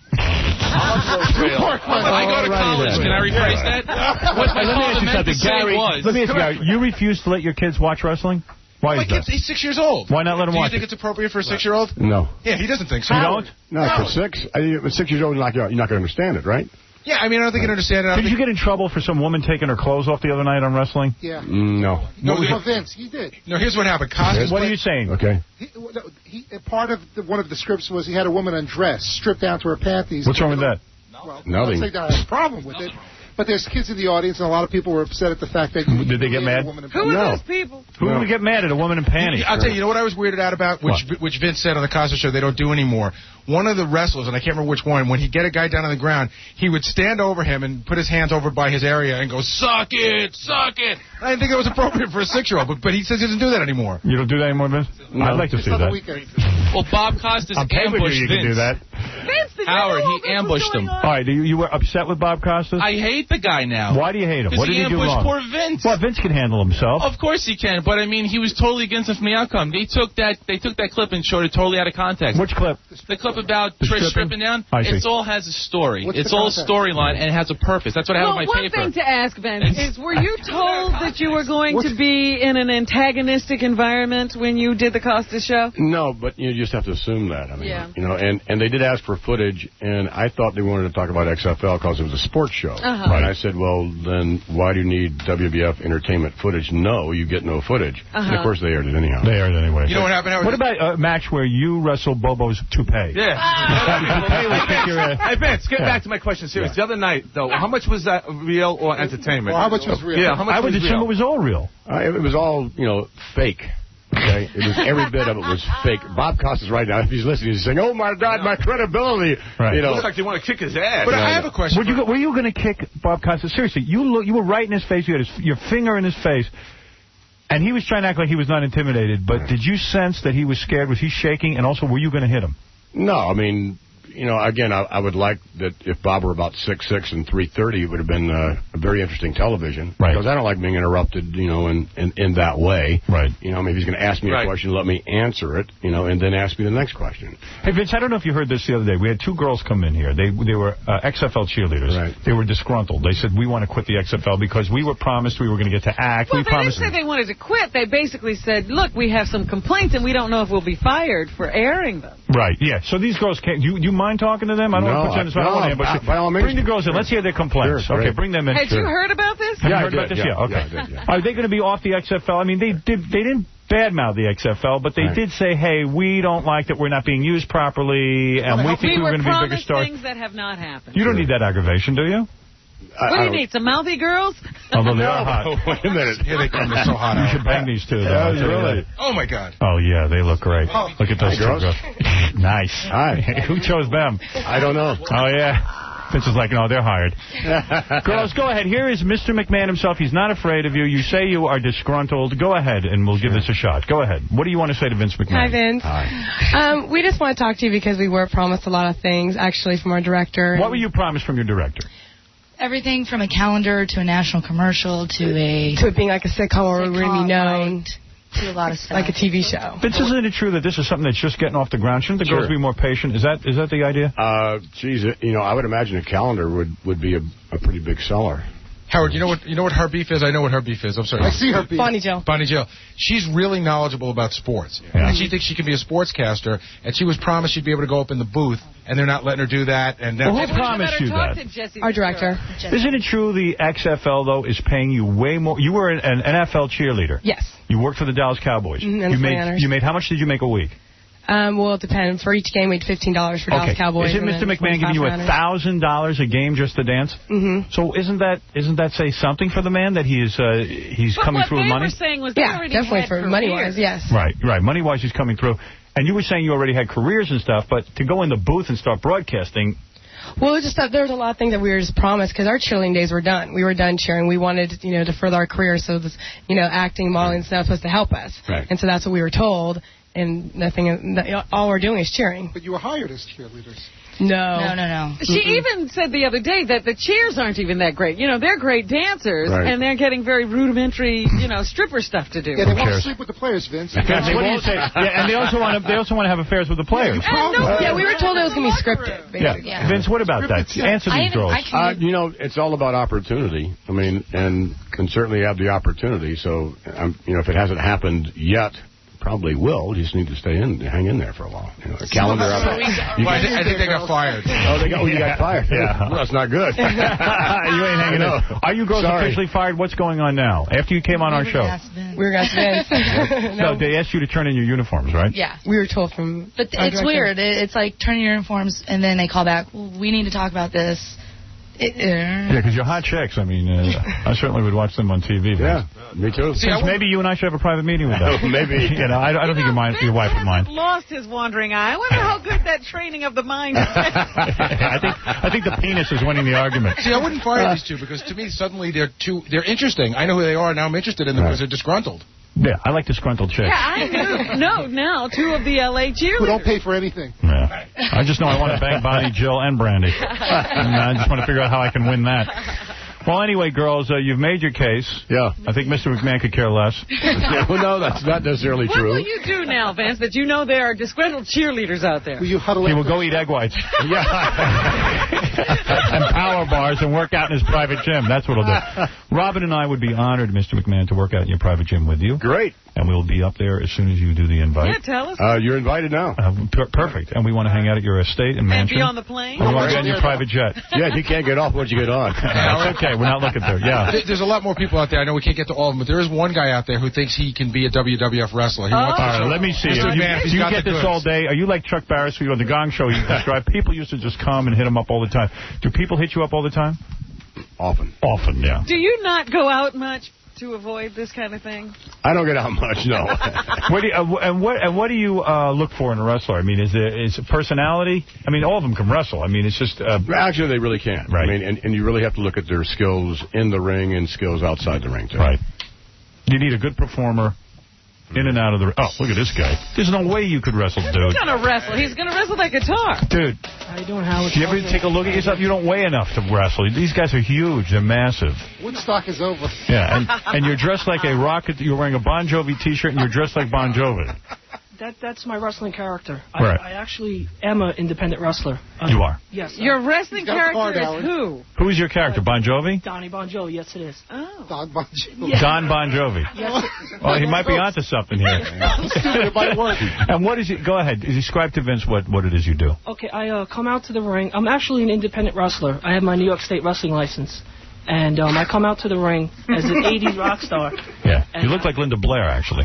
Real. I go to college. Can I rephrase that? What my Hey, let me father ask you meant to something, say Gary. was... Let me ask you, Gary. You refuse to let your kids watch wrestling? Why My is that? kid's he's six years old. Why not let him Do you watch think it? it's appropriate for a six-year-old? No. Yeah, he doesn't think so. You don't? No, for six. I mean, at six years old, you're not, you're not going to understand it, right? Yeah, I mean, I don't think he'd understand it. I don't Did you think... get in trouble for some woman taking her clothes off the other night on wrestling? Yeah. Mm, No. No, No, we- no, Vince, he did. no, here's what happened. Costas What are played- you saying? Okay. He, no, he, part of the, one of the scripts was he had a woman undressed, stripped down to her panties. What's wrong with that? Well, Nothing. I'm not saying that I have a problem with it, but there's kids in the audience, and a lot of people were upset at the fact that... you Did they get mad? a woman in Who are No. those people? Who No. would get mad at a woman in panties? I'll tell you, you know what I was weirded out about, which which Vince said on the Costas show they don't do anymore. One of the wrestlers, and I can't remember which one, when he'd get a guy down on the ground, he would stand over him and put his hands over by his area and go, "Suck it, suck it." I didn't think that was appropriate for a six-year-old, but, but he says he doesn't do that anymore. You don't do that anymore, Vince? No. I'd like to It's see not the that. weekend. Well, Bob Costas On pay-per-view, ambushed you can do Vince. that. Vince, did you Howard, know all he this was ambushed going him. on? All right, you, you were upset with Bob Costas? I hate the guy now. Why do you hate him? Because What did he he do ambushed wrong? poor Vince. Well, Vince can handle himself. Of course he can, but I mean, he was totally against him from the outcome. They took that, they took that clip and showed it totally out of context. Which clip? The clip about The Trish stripping? stripping down. I see. It's all has a story. What's it's the all a context? storyline, and it has a purpose. That's what I have Well, on my one paper. thing to ask, Vince, is were you told that you were going to be in an antagonistic environment when you did the Costa show? No, but you just have to assume that. I mean, Yeah. you know, and, and they did ask for footage, and I thought they wanted to talk about X F L because it was a sports show. Uh-huh. And I said, well, then why do you need W W F entertainment footage? No, you get no footage. And Uh-huh. of course, they aired it anyhow. They aired it anyway. You know what happened? Howard? What about a match where you wrestle Bobo's toupee? Yeah. Toupee would kick your ass. Hey, Vince, get Yeah. back to my question serious. The other night, though, how much was that real or entertainment? Well, how much was real? Yeah, how much I would was assume real? it was all real. Uh, it, it was all, you know, fake. Okay, it was every bit of it was fake. Bob Costas right now, if he's listening, he's saying, "Oh my God, my credibility!" Right. You know, Looks like they want to kick his ass. But I have a question. Would you go, were you going to kick Bob Costas? Seriously, you look, you were right in his face. You had his, your finger in his face. And he was trying to act like he was not intimidated. But did you sense that he was scared? Was he shaking? And also, were you going to hit him? no, I mean, you know, again, I, I would like that if Bob were about six six and three thirty, it would have been uh, a very interesting television. Right. Because I don't like being interrupted, you know, in, in, in that way. Right. You know, maybe he's going to ask me Right. a question, let me answer it, you know, and then ask me the next question. Hey, Vince, I don't know if you heard this the other day. We had two girls come in here. They they were uh, X F L cheerleaders. Right. They were disgruntled. They said, we want to quit the X F L because we were promised we were going to get to act. Well, we they didn't promised. say they wanted to quit. They basically said, look, we have some complaints, and we don't know if we'll be fired for airing them. Right, yeah. So these girls can't. Do you, do you mind talking to them? I don't No, want to put you on the spot. I no, don't want to ambush you. by all means. Bring the girls in. Let's hear their complaints. Sure, okay, great. bring them in. Had Sure. you heard about this? Have Yeah, you I heard about did, this? yeah, okay. yeah, I did, yeah. Are they going to be off the X F L? I mean, they did. They didn't badmouth the X F L, but they Right. did say, hey, we don't like that we're not being used properly, and we think we we were were going to be bigger promised stars. things that have not happened. You don't need that aggravation, do you? I, What do I you need, some mouthy girls? Although they No, are hot. wait a minute. Here they come. They're so hot. You out. should bang these two, though. Yeah, I'll tell you really. that. Oh, my God. Oh, yeah, they look great. Oh. Look at those Hi, two girls. girls. Nice. Hi. Who chose them? I don't know. Oh, yeah. Vince is like, no, they're hired. Girls, go ahead. Here is Mister McMahon himself. He's not afraid of you. You say you are disgruntled. Go ahead, and we'll give this a shot. Go ahead. What do you want to say to Vince McMahon? Hi, Vince. Hi. Um, we just want to talk to you because we were promised a lot of things, actually, from our director. What were you promised from your director? Everything from a calendar to a national commercial to a... To it being like a sitcom where we were going to be known. Right, to a lot of stuff. Like a T V show. Vince, isn't it true that this is something that's just getting off the ground? Shouldn't the Sure. girls be more patient? Is that is that the idea? Uh, geez, it- you know, I would imagine a calendar would, would be a, a pretty big seller. Howard, you know what you know what her beef is? I know what her beef is. I'm sorry. I see her beef. Bonnie Jill. Bonnie Jill. She's really knowledgeable about sports. Yeah. And she thinks she can be a sportscaster, and she was promised she'd be able to go up in the booth, and they're not letting her do that. And Well, who that's promised you that? Our director. Isn't it true the X F L, though, is paying you way more? You were an, an N F L cheerleader. Yes. You worked for the Dallas Cowboys. Mhm, and you the made Forty-Niners. you made how much did you make a week? Um, well, it depends. For each game, we had fifteen dollars for Dallas Okay. Cowboys. Isn't Mister McMahon giving you a thousand dollars a game just to dance? Mm-hmm. So isn't that isn't that say something for the man that he is uh, he's But coming what through with they money? were saying was they Yeah, already definitely had for careers. money-wise, yes. Right, right. Money wise, he's coming through. And you were saying you already had careers and stuff, but to go in the booth and start broadcasting. Well, it just that there was a lot of things that we were just promised because our cheerleading days were done. We were done cheering. We wanted, you know, to further our career, so this, you know, acting, modeling stuff was supposed to help us. Right. And so that's what we were told. And nothing. All we're doing is cheering. But you were hired as cheerleaders. No. No, no, no. She even said the other day that the cheers aren't even that great. You know, they're great dancers, Right. and they're getting very rudimentary, you know, stripper stuff to do. Yeah, they want to cares? sleep with the players, Vince. Vince, what do you say? Yeah, and they also want to they also want to have affairs with the players. And no, Yeah, we were told it was going to be scripted. Yeah. Basically. Yeah. Vince, what about that? Answer I these even- girls. I can- Uh, you know, it's all about opportunity. I mean, and can certainly have the opportunity. So, um, you know, if it hasn't happened yet, probably will. You just need to stay in, hang in there for a while. You know, a calendar. Well, up. I, thi- I think they got fired. Oh, they got, oh, you got fired. Yeah. Well, that's not good. you ain't hanging No. in. Are you girls Sorry. officially fired? What's going on now? After you came on our show. We were going to Vince. No, they asked you to turn in your uniforms, right? Yeah. We were told from. But our it's director. weird. It, it's like turn your uniforms, and then they call back, well, we need to talk about this. It, uh, Yeah, because you're hot chicks. I mean, uh, I certainly would watch them on T V. Yeah, me too. See, maybe you and I should have a private meeting with them. Maybe. You know, I, I don't think your, mind, your wife would mind. Lost his wandering eye. I wonder how good that training of the mind is. I think I think the penis is winning the argument. See, I wouldn't fire these two because to me suddenly they're too they're interesting. I know who they are, and now I'm interested in them Right. because they're disgruntled. Yeah, I like disgruntled chicks. Yeah, I knew. No, now two of the L A cheerleaders. Who don't pay for anything. Yeah. I just know I want to bang Bonnie, Jill, and Brandy. And I just want to figure out how I can win that. Well, anyway, girls, uh, you've made your case. Yeah. I think Mister McMahon could care less. Yeah, well, no, that's not necessarily What true. will you do now, Vince, that you know there are disgruntled cheerleaders out there? Will you huddle He in will for- go eat egg whites. Yeah. And power bars and work out in his private gym. That's what he'll do. Robin and I would be honored, Mister McMahon, to work out in your private gym with you. Great. And we'll be up there as soon as you do the invite. Yeah, tell us. Uh, you're invited now. Uh, per- perfect. And we want to hang out at your estate and And mansion. be on the plane? We want to get in your private jet. Yeah, you can't get off once you get on. That's okay. We're not looking there. Yeah. There- There's a lot more people out there. I know we can't get to all of them, but there is one guy out there who thinks he can be a W W F wrestler. He Oh. wants to All right, show- let me see. Mister If you, McMahon, if he's you got get the this goods. all day, are you like Chuck Barrisfield on the Gong Show? You describe people used to just come and hit him up all the time. Do people hit you up all the time? Often. Often, yeah. Do you not go out much to avoid this kind of thing? I don't get out much, no. What do you, uh, and what and what do you uh, look for in a wrestler? I mean, is it is it personality? I mean, all of them can wrestle. I mean, it's just uh, Actually, they really can't. Right. I mean, and, and you really have to look at their skills in the ring and skills outside the ring, too. right. You need a good performer in and out of the. Oh, look at this guy. There's no way you could wrestle, He's dude. going to wrestle. He's going to wrestle that guitar. Dude, How you doing, Howard? Do you ever take a look at yourself? You don't weigh enough to wrestle. These guys are huge. They're massive. Woodstock is over. Yeah, and, and you're dressed like a rocket. You're wearing a Bon Jovi T-shirt, and you're dressed like Bon Jovi. That That's my wrestling character. I, Right. I actually am an independent wrestler. Uh, You are? Yes. Your wrestling He's got the card, character is Howard. who? Who is your character, Bon Jovi? Donnie Bon Jovi, yes it is. Oh. Don Bon Jovi. Yeah. Don Bon Jovi. Yes. Well, he might be onto something here. And what is it? Go ahead. Describe to Vince what, what it is you do. Okay, I uh, come out to the ring. I'm actually an independent wrestler. I have my New York State wrestling license. And um, I come out to the ring as an eighties rock star. Yeah, you look like Linda Blair, actually.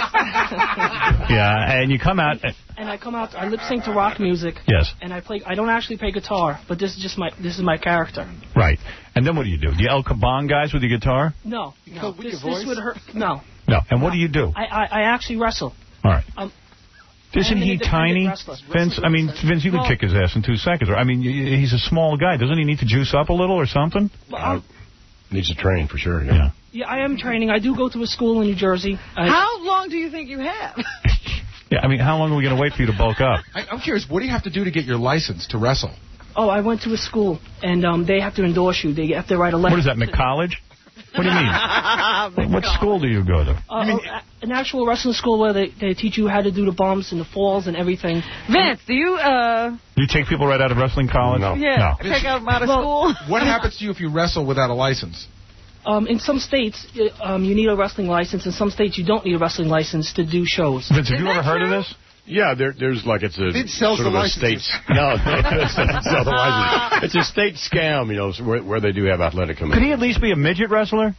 Yeah, and you come out. And I come out, I lip sync to rock music. Yes. And I play, I don't actually play guitar, but this is just my, this is my character. Right. And then what do you do? Do you El Kabong guys with your guitar? No, no. with This, your voice? this would hurt, no. No. And what do you do? I, I, I actually wrestle. All right. Um, Isn't I'm an he independent tiny, wrestler. Vince? I mean, Vince, you could Well- kick his ass in two seconds. I mean, y- y- he's a small guy. Doesn't he need to juice up a little or something? Uh, needs to train, for sure. Yeah. Yeah, I am training. I do go to a school in New Jersey. I, How long do you think you have? Yeah, I mean, how long are we going to wait for you to bulk up? I, I'm curious, what do you have to do to get your license to wrestle? Oh, I went to a school, and um, they have to endorse you. They have to write a letter. What is that, McCollege? What do you mean? What school do you go to? Uh, oh, an actual wrestling school where they, they teach you how to do the bumps and the falls and everything. Vince, do you, uh... You take people right out of wrestling college? No. Yeah, No. check out them out of Well, school. What happens to you if you wrestle without a license? Um, in some states, uh, um, you need a wrestling license. In some states, you don't need a wrestling license to do shows. Vince, have you ever heard of this? Yeah, there, there's like it's a Vince sells sort the of a state. licenses. No, it doesn't sell the license. It's a state scam, you know, where, where they do have athletic Could committees. he at least be a midget wrestler?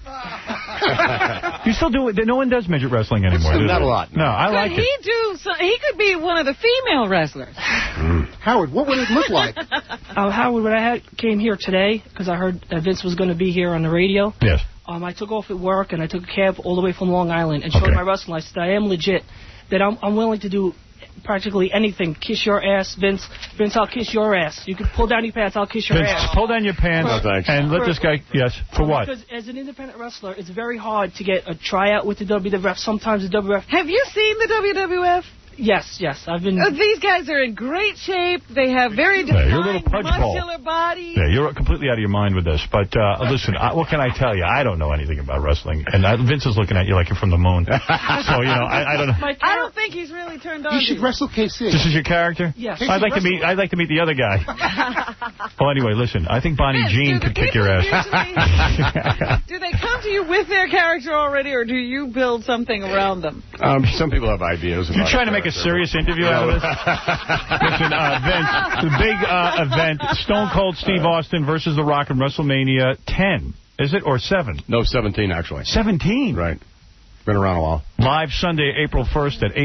You still do it? No one does midget wrestling anymore. do Not they? a lot. No, I Could like he it. do some, he could be one of the female wrestlers. Howard, what would it look like? Uh, Howard, when I had, came here today, because I heard that Vince was going to be here on the radio, Yes. um, I took off at work and I took a cab all the way from Long Island and showed Okay. my wrestling license that I am legit, that I'm, I'm willing to do practically anything. Kiss your ass, Vince. Vince, I'll kiss your ass. You can pull down your pants, I'll kiss your Vince, ass. pull down your pants No, thanks. and let this guy... Yes, for what? Because as an independent wrestler, it's very hard to get a tryout with the W W F. Sometimes the W W F... Have you seen the W W F? Yes, yes. I've been... Uh, these guys are in great shape. They have very Yeah, you're a little defined, pudge ball. muscular bodies. Yeah, you're completely out of your mind with this. But uh, listen, I, what can I tell you? I don't know anything about wrestling. And I, Vince is looking at you like you're from the moon. So, you know, I, I don't know. I don't think he's really turned on You to should wrestle K C. This is your character? Yes. I'd like to meet. I'd like to meet the other guy. Well, anyway, listen. I think Bonnie Vince, Jean do the could kick your people ass. Do they come to you with their character already, or do you build something around them? Um, some people have ideas. You're about trying to make a character. serious interview out of this? Listen, uh, Vince, the big uh, event, Stone Cold Steve Austin versus The Rock in WrestleMania ten. Is it, or seven? No, seventeen, actually. seventeen? Right. Been around a while. Live Sunday, April first at eight.